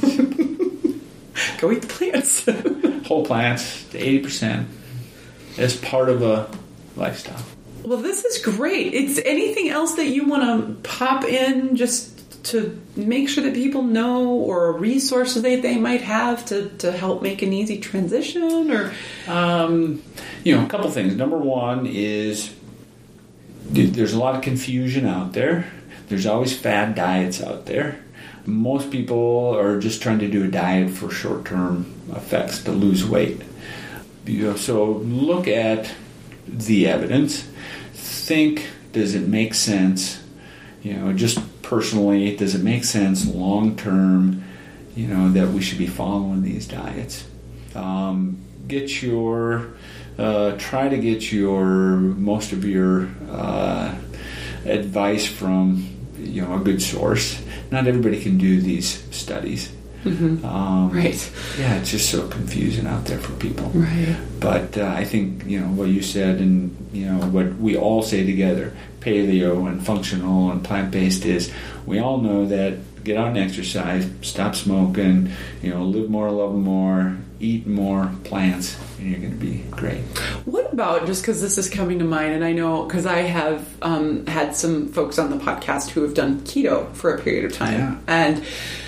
S1: go eat the plants.
S2: Whole plants, eighty percent, as part of a lifestyle.
S1: Well, this is great. It's anything else that you want to pop in just to make sure that people know, or a resource that they, they might have to, to help make an easy transition, or
S2: um, you know, a couple things. Number one is there's a lot of confusion out there. There's always fad diets out there. Most people are just trying to do a diet for short-term effects to lose weight. You know, so look at the evidence. Think, does it make sense? You know, just personally, does it make sense long-term, you know, that we should be following these diets? Um, get your, uh, try to get your, most of your uh, advice from, you know, a good source. Not everybody can do these studies.
S1: Mm-hmm.
S2: Um,
S1: right.
S2: Yeah, it's just so confusing out there for people.
S1: Right.
S2: But uh, I think, you know, what you said and, you know, what we all say together, paleo and functional and plant-based, is we all know that get out and exercise, stop smoking, you know, live more, love more, eat more plants, and you're going to be great.
S1: What about, just because this is coming to mind, and I know because I have um, had some folks on the podcast who have done keto for a period of time,
S2: yeah.
S1: and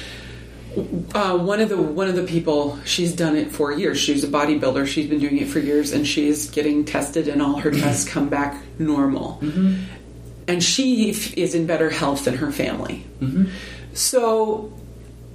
S1: Uh, one of the one of the people, she's done it for years. She's a bodybuilder. She's been doing it for years, and she's getting tested, and all her tests come back normal. Mm-hmm. And she f- is in better health than her family.
S2: Mm-hmm.
S1: So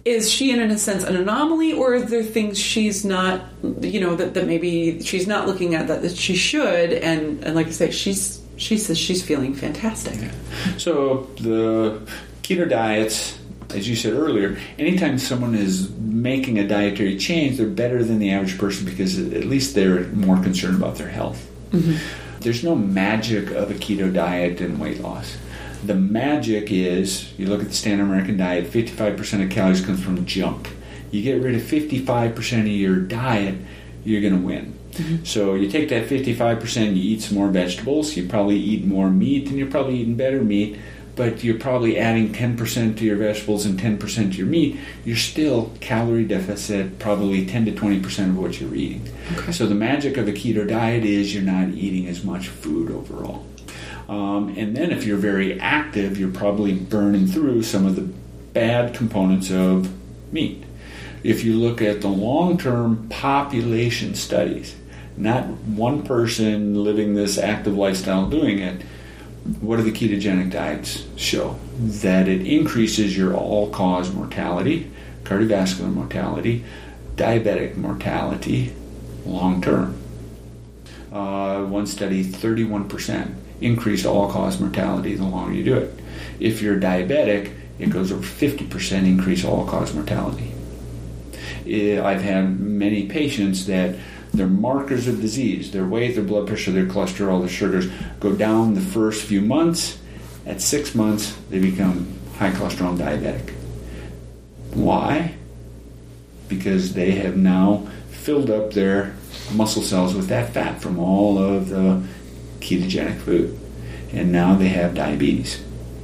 S1: is she in a sense an anomaly, or are there things she's not, you know, that, that maybe she's not looking at that, that she should, and, and like I say, she's she says she's feeling fantastic.
S2: Yeah. So the keto diets, as you said earlier, anytime someone is making a dietary change, they're better than the average person because at least they're more concerned about their health. Mm-hmm. There's no magic of a keto diet and weight loss. The magic is, you look at the standard American diet, fifty-five percent of calories comes from junk. You get rid of fifty-five percent of your diet, you're going to win. Mm-hmm. So you take that fifty-five percent, you eat some more vegetables, you probably eat more meat, and you're probably eating better meat, but you're probably adding ten percent to your vegetables and ten percent to your meat. You're still calorie deficit, probably ten to twenty percent of what you're eating. Okay. So the magic of a keto diet is you're not eating as much food overall. Um, and then if you're very active, you're probably burning through some of the bad components of meat. If you look at the long-term population studies, not one person living this active lifestyle doing it, what do the ketogenic diets show? That it increases your all-cause mortality, cardiovascular mortality, diabetic mortality, long-term. Uh, one study, thirty-one percent. Increase all-cause mortality the longer you do it. If you're diabetic, it goes over fifty percent increase all-cause mortality. I've had many patients that their markers of disease, their weight, their blood pressure, their cholesterol, their sugars, go down the first few months. At six months, they become high cholesterol and diabetic. Why? Because they have now filled up their muscle cells with that fat from all of the ketogenic food, and now they have diabetes.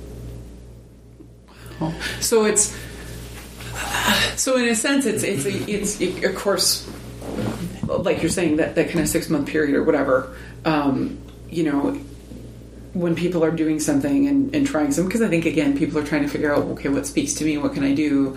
S1: So it's so in a sense it's it's it's it, of course, like you're saying, that that kind of six month period or whatever, um, you know, when people are doing something and, and trying something, because I think again people are trying to figure out, okay, what speaks to me, what can I do,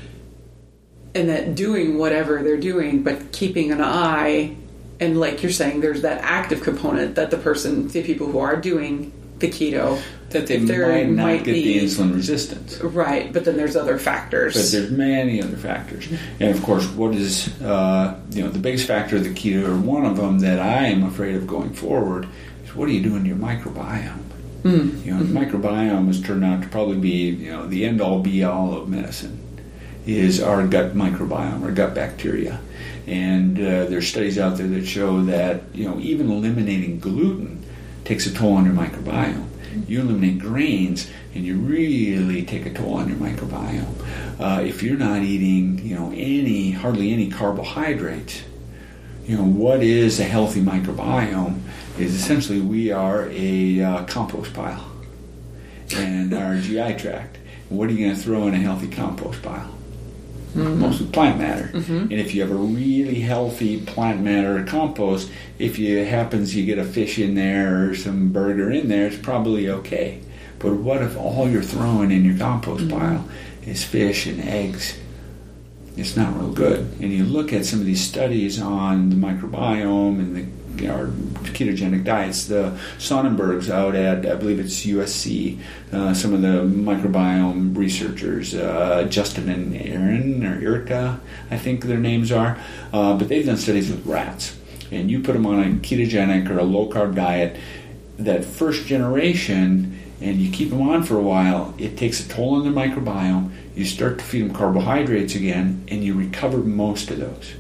S1: and that doing whatever they're doing, but keeping an eye. And like you're saying, there's that active component that the person, the people who are doing the keto,
S2: that they might not might get be, the insulin resistance.
S1: Right, but then there's other factors.
S2: But there's many other factors. And of course, what is, uh, you know, the biggest factor of the keto, or one of them that I am afraid of going forward, is what are you doing to your microbiome? Mm. You know, mm-hmm. The microbiome has turned out to probably be, you know, the end-all, be-all of medicine, is our gut microbiome, our gut bacteria. And uh, there's studies out there that show that, you know, even eliminating gluten takes a toll on your microbiome. You eliminate grains, and you really take a toll on your microbiome. Uh, if you're not eating, you know, any, hardly any carbohydrates, you know, what is a healthy microbiome is essentially we are a uh, compost pile, and our G I tract. What are you going to throw in a healthy compost pile? Mm-hmm. Mostly plant matter. Mm-hmm. And if you have a really healthy plant matter compost, if it happens you get a fish in there or some burger in there, it's probably okay. But what if all you're throwing in your compost mm-hmm. pile is fish and eggs? It's not real good. And you look at some of these studies on the microbiome and the you know, ketogenic diets. The Sonnenbergs out at, I believe it's U S C, uh, some of the microbiome researchers, uh, Justin and Aaron, or Erica, I think their names are, uh, but they've done studies with rats. And you put them on a ketogenic or a low-carb diet, that first generation, and you keep them on for a while, it takes a toll on their microbiome. You start to feed them carbohydrates again, and you recover most of those.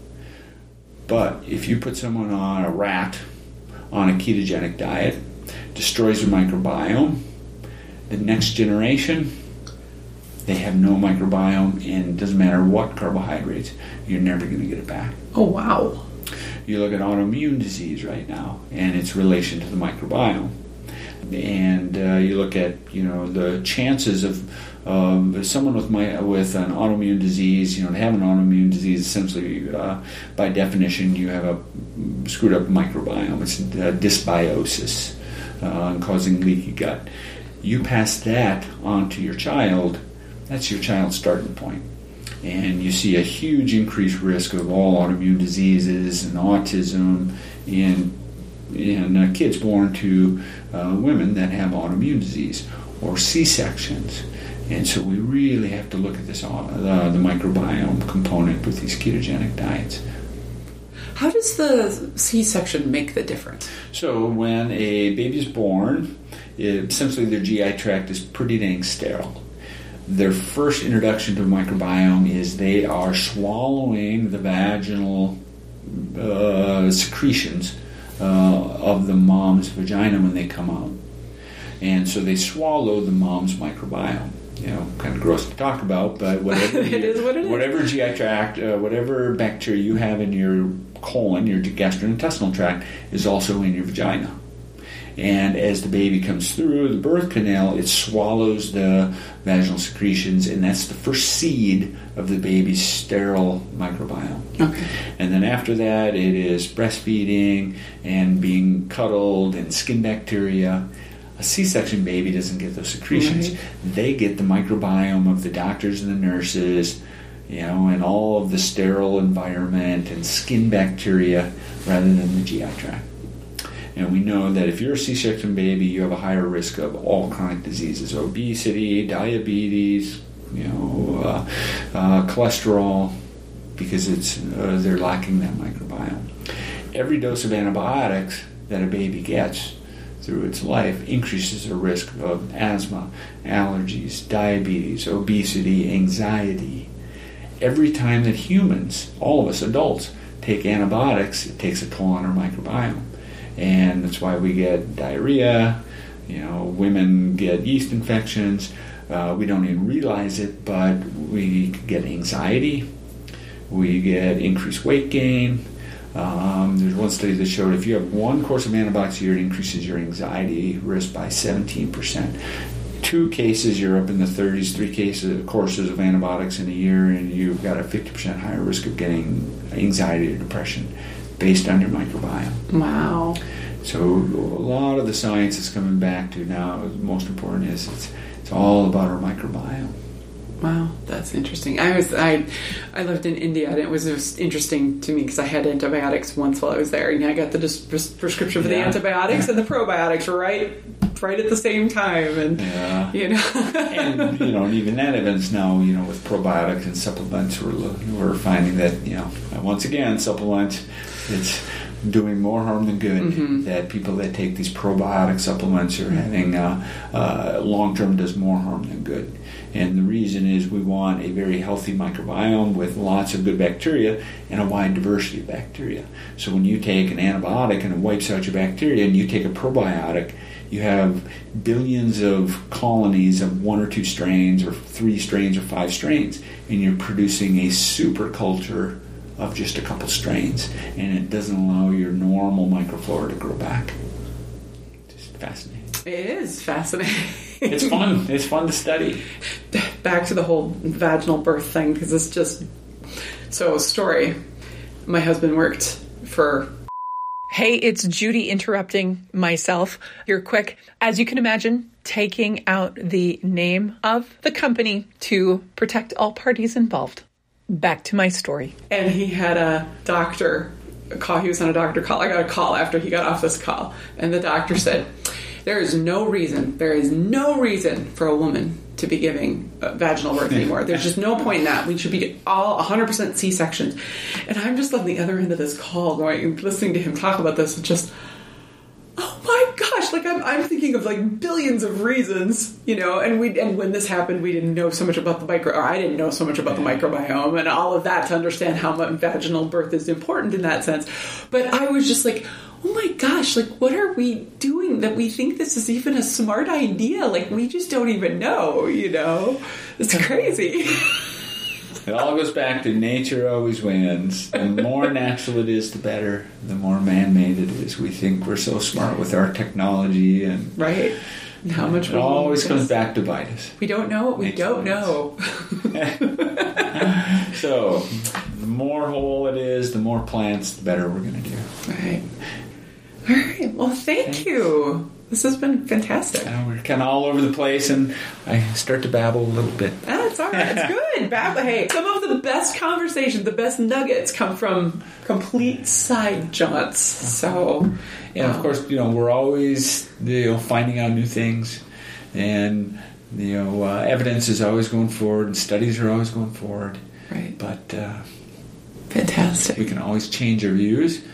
S2: But if you put someone on a rat on a ketogenic diet, destroys their microbiome, the next generation, they have no microbiome, and it doesn't matter what carbohydrates, you're never going to get it back.
S1: Oh, wow.
S2: You look at autoimmune disease right now and its relation to the microbiome. And uh, you look at, you know, the chances of um, someone with my with an autoimmune disease, you know, to have an autoimmune disease, essentially, uh, by definition, you have a screwed up microbiome. It's uh, dysbiosis, uh, causing leaky gut. You pass that on to your child, that's your child's starting point. And you see a huge increased risk of all autoimmune diseases and autism in in uh, kids born to uh, women that have autoimmune disease, or C-sections. And so we really have to look at this, uh, the microbiome component with these ketogenic diets.
S1: How does the C-section make the difference?
S2: So when a baby is born, it, essentially their G I tract is pretty dang sterile. Their first introduction to the microbiome is they are swallowing the vaginal uh, secretions uh, of the mom's vagina when they come out. And so they swallow the mom's microbiome. You know, kind of gross to talk about, but whatever
S1: it
S2: your,
S1: is what it
S2: whatever
S1: is.
S2: G I tract, uh, whatever bacteria you have in your colon, your gastrointestinal tract, is also in your vagina. And as the baby comes through the birth canal, it swallows the vaginal secretions, and that's the first seed of the baby's sterile microbiome.
S1: Okay.
S2: And then after that, it is breastfeeding and being cuddled and skin bacteria. A C-section baby doesn't get those secretions. Right. They get the microbiome of the doctors and the nurses, you know, and all of the sterile environment and skin bacteria rather than the G I tract. And we know that if you're a C-section baby, you have a higher risk of all chronic diseases, obesity, diabetes, you know, uh, uh, cholesterol, because it's uh, they're lacking that microbiome. Every dose of antibiotics that a baby gets through its life increases the risk of asthma, allergies, diabetes, obesity, anxiety. Every time that humans, all of us adults, take antibiotics, it takes a toll on our microbiome. And that's why we get diarrhea, you know, women get yeast infections. Uh, we don't even realize it, but we get anxiety. We get increased weight gain. Um, there's one study that showed if you have one course of antibiotics a year, it increases your anxiety risk by seventeen percent. Two cases, you're up in the thirties. Three cases, courses of antibiotics in a year, and you've got a fifty percent higher risk of getting anxiety or depression based on your microbiome.
S1: Wow.
S2: So a lot of the science is coming back to now, the most important is it's, it's all about our microbiome.
S1: Wow, that's interesting. I was I I lived in India, and it was just interesting to me because I had antibiotics once while I was there. And I got the dis- prescription for
S2: yeah.
S1: the antibiotics and the probiotics right right at the same time, and
S2: yeah.
S1: you know,
S2: and you know, and even that evidence now, you know, with probiotics and supplements, we're we're finding that, you know, once again, supplements, it's doing more harm than good. Mm-hmm. That people that take these probiotic supplements are having uh, uh, long term does more harm than good. And the reason is we want a very healthy microbiome with lots of good bacteria and a wide diversity of bacteria. So when you take an antibiotic and it wipes out your bacteria, and you take a probiotic, you have billions of colonies of one or two strains or three strains or five strains, and you're producing a super culture of just a couple strains, and it doesn't allow your normal microflora to grow back. Just fascinating.
S1: It is fascinating.
S2: It's fun. It's fun to study.
S1: Back to the whole vaginal birth thing, because it's just... So, story. My husband worked for... Hey, it's Judy interrupting myself here quick. As you can imagine, taking out the name of the company to protect all parties involved. Back to my story. And he had a doctor call. He was on a doctor call. I got a call after he got off this call. And the doctor said... There is no reason, there is no reason for a woman to be giving uh, vaginal birth anymore. There's just no point in that. We should be all one hundred percent C-sections. And I'm just on the other end of this call going and listening to him talk about this and just, oh my gosh, like I'm, I'm thinking of like billions of reasons, you know, and we and when this happened, we didn't know so much about the micro, or I didn't know so much about the microbiome and all of that to understand how much vaginal birth is important in that sense. But I was just like, oh my gosh, like what are we doing that we think this is even a smart idea? Like we just don't even know, you know? It's crazy.
S2: It all goes back to nature always wins. The more natural it is, the better. The more man-made it is. We think we're so smart with our technology. And
S1: right. And how much
S2: it always comes back to bite us.
S1: We don't know what we nature don't
S2: wins.
S1: know.
S2: So, the more whole it is, the more plants, the better we're going to do.
S1: Right. All right. Well, thank Thanks. you. This has been fantastic.
S2: Uh, we're kind of all over the place, and I start to babble a little bit.
S1: That's all right. It's good. Babble. Hey, some of the best conversations, the best nuggets come from complete side jaunts. So,
S2: yeah, um, of course, you know, we're always, you know, finding out new things, and You know, uh, evidence is always going forward, and studies are always going forward.
S1: Right.
S2: But uh,
S1: fantastic.
S2: We can always change our views.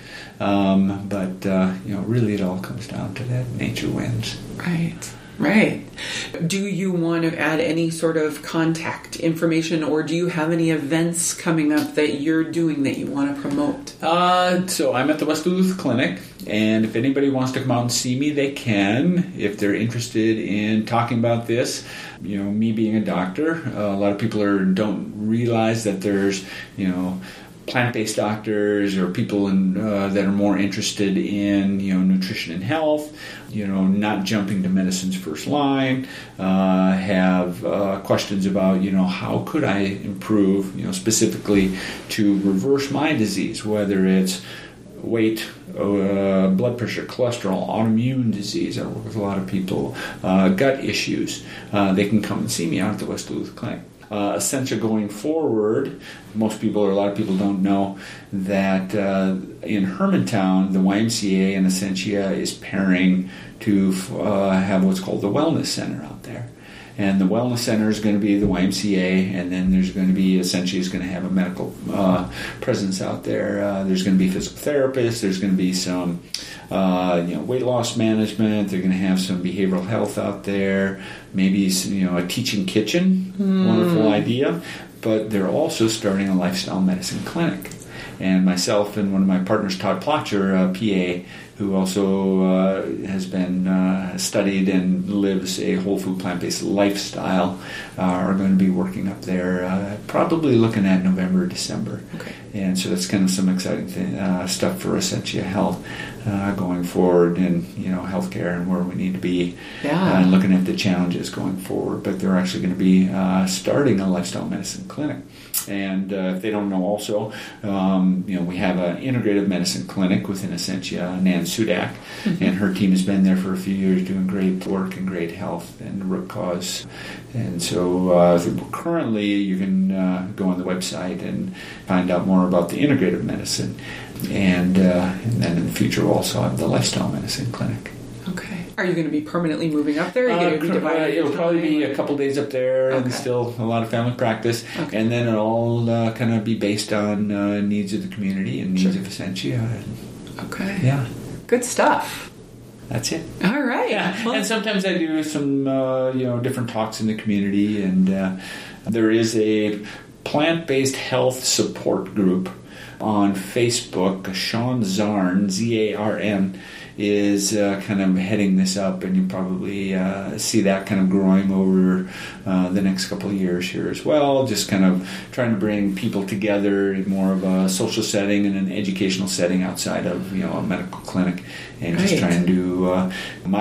S2: Um, but, uh, you know, really it all comes down to that nature wins.
S1: Right. Right. Do you want to add any sort of contact information, or do you have any events coming up that you're doing that you want to promote?
S2: Uh, so I'm at the West Duluth Clinic, and if anybody wants to come out and see me, they can. If they're interested in talking about this, you know, me being a doctor, uh, a lot of people are don't realize that there's, you know, plant-based doctors or people in, uh, that are more interested in, you know, nutrition and health, you know, not jumping to medicine's first line, uh, have uh, questions about, you know, how could I improve, you know, specifically to reverse my disease, whether it's weight, uh, blood pressure, cholesterol, autoimmune disease. I work with a lot of people, uh, gut issues. Uh, they can come and see me out at the West Duluth Clinic. Uh, Essentia going forward, most people or a lot of people don't know that uh, in Hermantown, the Y M C A and Essentia is pairing to uh, have what's called the Wellness Center out there. And the Wellness Center is going to be the Y M C A, and then there's going to be, Essentia is going to have a medical uh, presence out there. Uh, there's going to be physical therapists. There's going to be some uh, you know, weight loss management. They're going to have some behavioral health out there. Maybe, you know, a teaching kitchen. Mm. Wonderful idea. But they're also starting a lifestyle medicine clinic. And myself and one of my partners, Todd Plotcher, a P A, who also uh, has been uh, studied and lives a whole food plant-based lifestyle, uh, are going to be working up there, uh, probably looking at November, December.
S1: Okay.
S2: And so that's kind of some exciting thing, uh, stuff for Essentia Health uh, going forward in, you know, healthcare and where we need to be,
S1: yeah.
S2: uh, and looking at the challenges going forward. But they're actually going to be uh, starting a lifestyle medicine clinic. And uh, if they don't know also, um, you know, we have an integrative medicine clinic within Essentia, Nan Sudak, mm-hmm. and her team has been there for a few years doing great work and great health and root cause. And so uh, currently you can uh, go on the website and find out more about the integrative medicine. And, uh, and then in the future we'll also have the lifestyle medicine clinic.
S1: Okay. Are you going to be permanently moving up there? Are you going to be divided?
S2: Uh, it'll probably be a couple days up there, okay. and still a lot of family practice. Okay. And then it'll all uh, kind of be based on uh, needs of the community and needs sure. of Essentia.
S1: Okay.
S2: Yeah.
S1: Good stuff.
S2: That's it.
S1: All right.
S2: Yeah.
S1: Well,
S2: and sometimes I do some, uh, you know, different talks in the community, and uh, there is a plant-based health support group on Facebook. Sean Zarn, Z A R N, is uh, kind of heading this up, and you probably uh, see that kind of growing over uh, the next couple of years here as well. Just kind of trying to bring people together in more of a social setting and an educational setting outside of, you know, a medical clinic, and right. just trying to. Uh,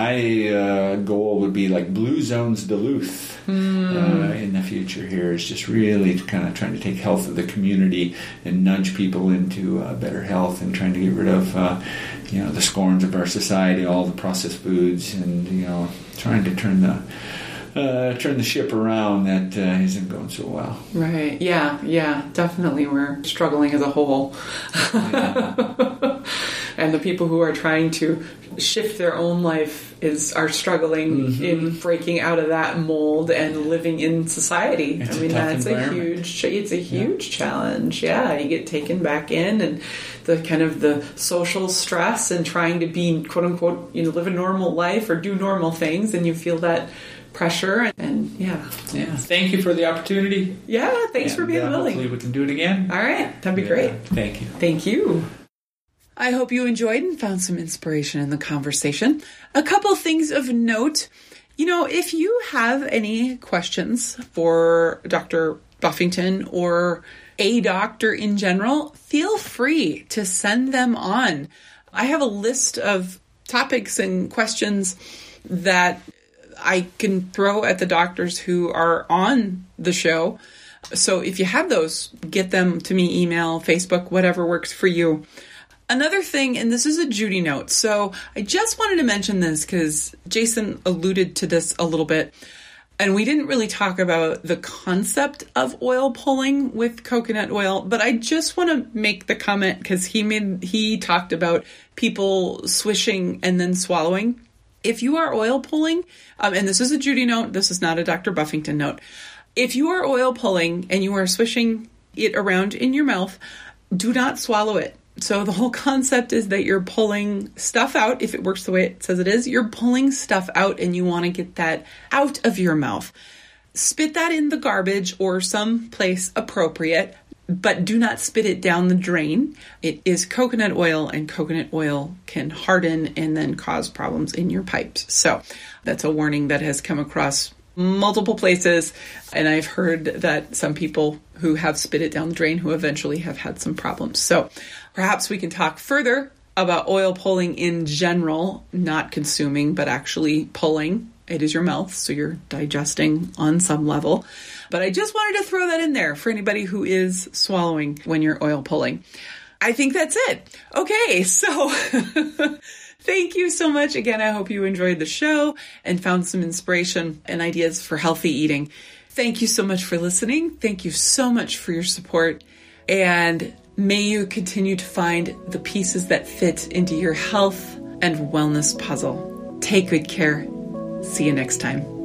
S2: my uh, goal would be like Blue Zones Duluth mm. uh, in the future. Here is just really kind of trying to take health of the community and nudge people into uh, better health, and trying to get rid of. Uh, you know, the scorns of our society, all the processed foods, and, you know, trying to turn the uh, turn the ship around that uh, isn't going so well.
S1: Right. Yeah. Yeah. Definitely, we're struggling as a whole. Yeah. And the people who are trying to shift their own life is are struggling mm-hmm. in breaking out of that mold and living in society.
S2: It's
S1: I mean,
S2: a
S1: that's a huge. It's a huge yeah. challenge. Yeah, you get taken back in, and the kind of the social stress and trying to be quote unquote, you know, live a normal life or do normal things, and you feel that pressure. And, and yeah,
S2: yeah. Thank you for the opportunity.
S1: Yeah, thanks and, for being
S2: uh,
S1: willing.
S2: Hopefully, we can do it again.
S1: All right, that'd be
S2: yeah.
S1: great.
S2: Thank you.
S1: Thank you. I hope you enjoyed and found some inspiration in the conversation. A couple things of note. You know, if you have any questions for Doctor Buffington or a doctor in general, feel free to send them on. I have a list of topics and questions that I can throw at the doctors who are on the show. So if you have those, get them to me, email, Facebook, whatever works for you. Another thing, and this is a Judy note, so I just wanted to mention this because Jason alluded to this a little bit, and we didn't really talk about the concept of oil pulling with coconut oil, but I just want to make the comment because he made he talked about people swishing and then swallowing. If you are oil pulling, um, and this is a Judy note, this is not a Doctor Buffington note. If you are oil pulling and you are swishing it around in your mouth, do not swallow it. So the whole concept is that you're pulling stuff out. If it works the way it says it is, you're pulling stuff out and you want to get that out of your mouth. Spit that in the garbage or some place appropriate, but do not spit it down the drain. It is coconut oil, and coconut oil can harden and then cause problems in your pipes. So that's a warning that has come across multiple places, and I've heard that some people who have spit it down the drain who eventually have had some problems. So perhaps we can talk further about oil pulling in general, not consuming, but actually pulling. It is your mouth, so you're digesting on some level. But I just wanted to throw that in there for anybody who is swallowing when you're oil pulling. I think that's it. Okay, so thank you so much. Again, I hope you enjoyed the show and found some inspiration and ideas for healthy eating. Thank you so much for listening. Thank you so much for your support. And may you continue to find the pieces that fit into your health and wellness puzzle. Take good care. See you next time.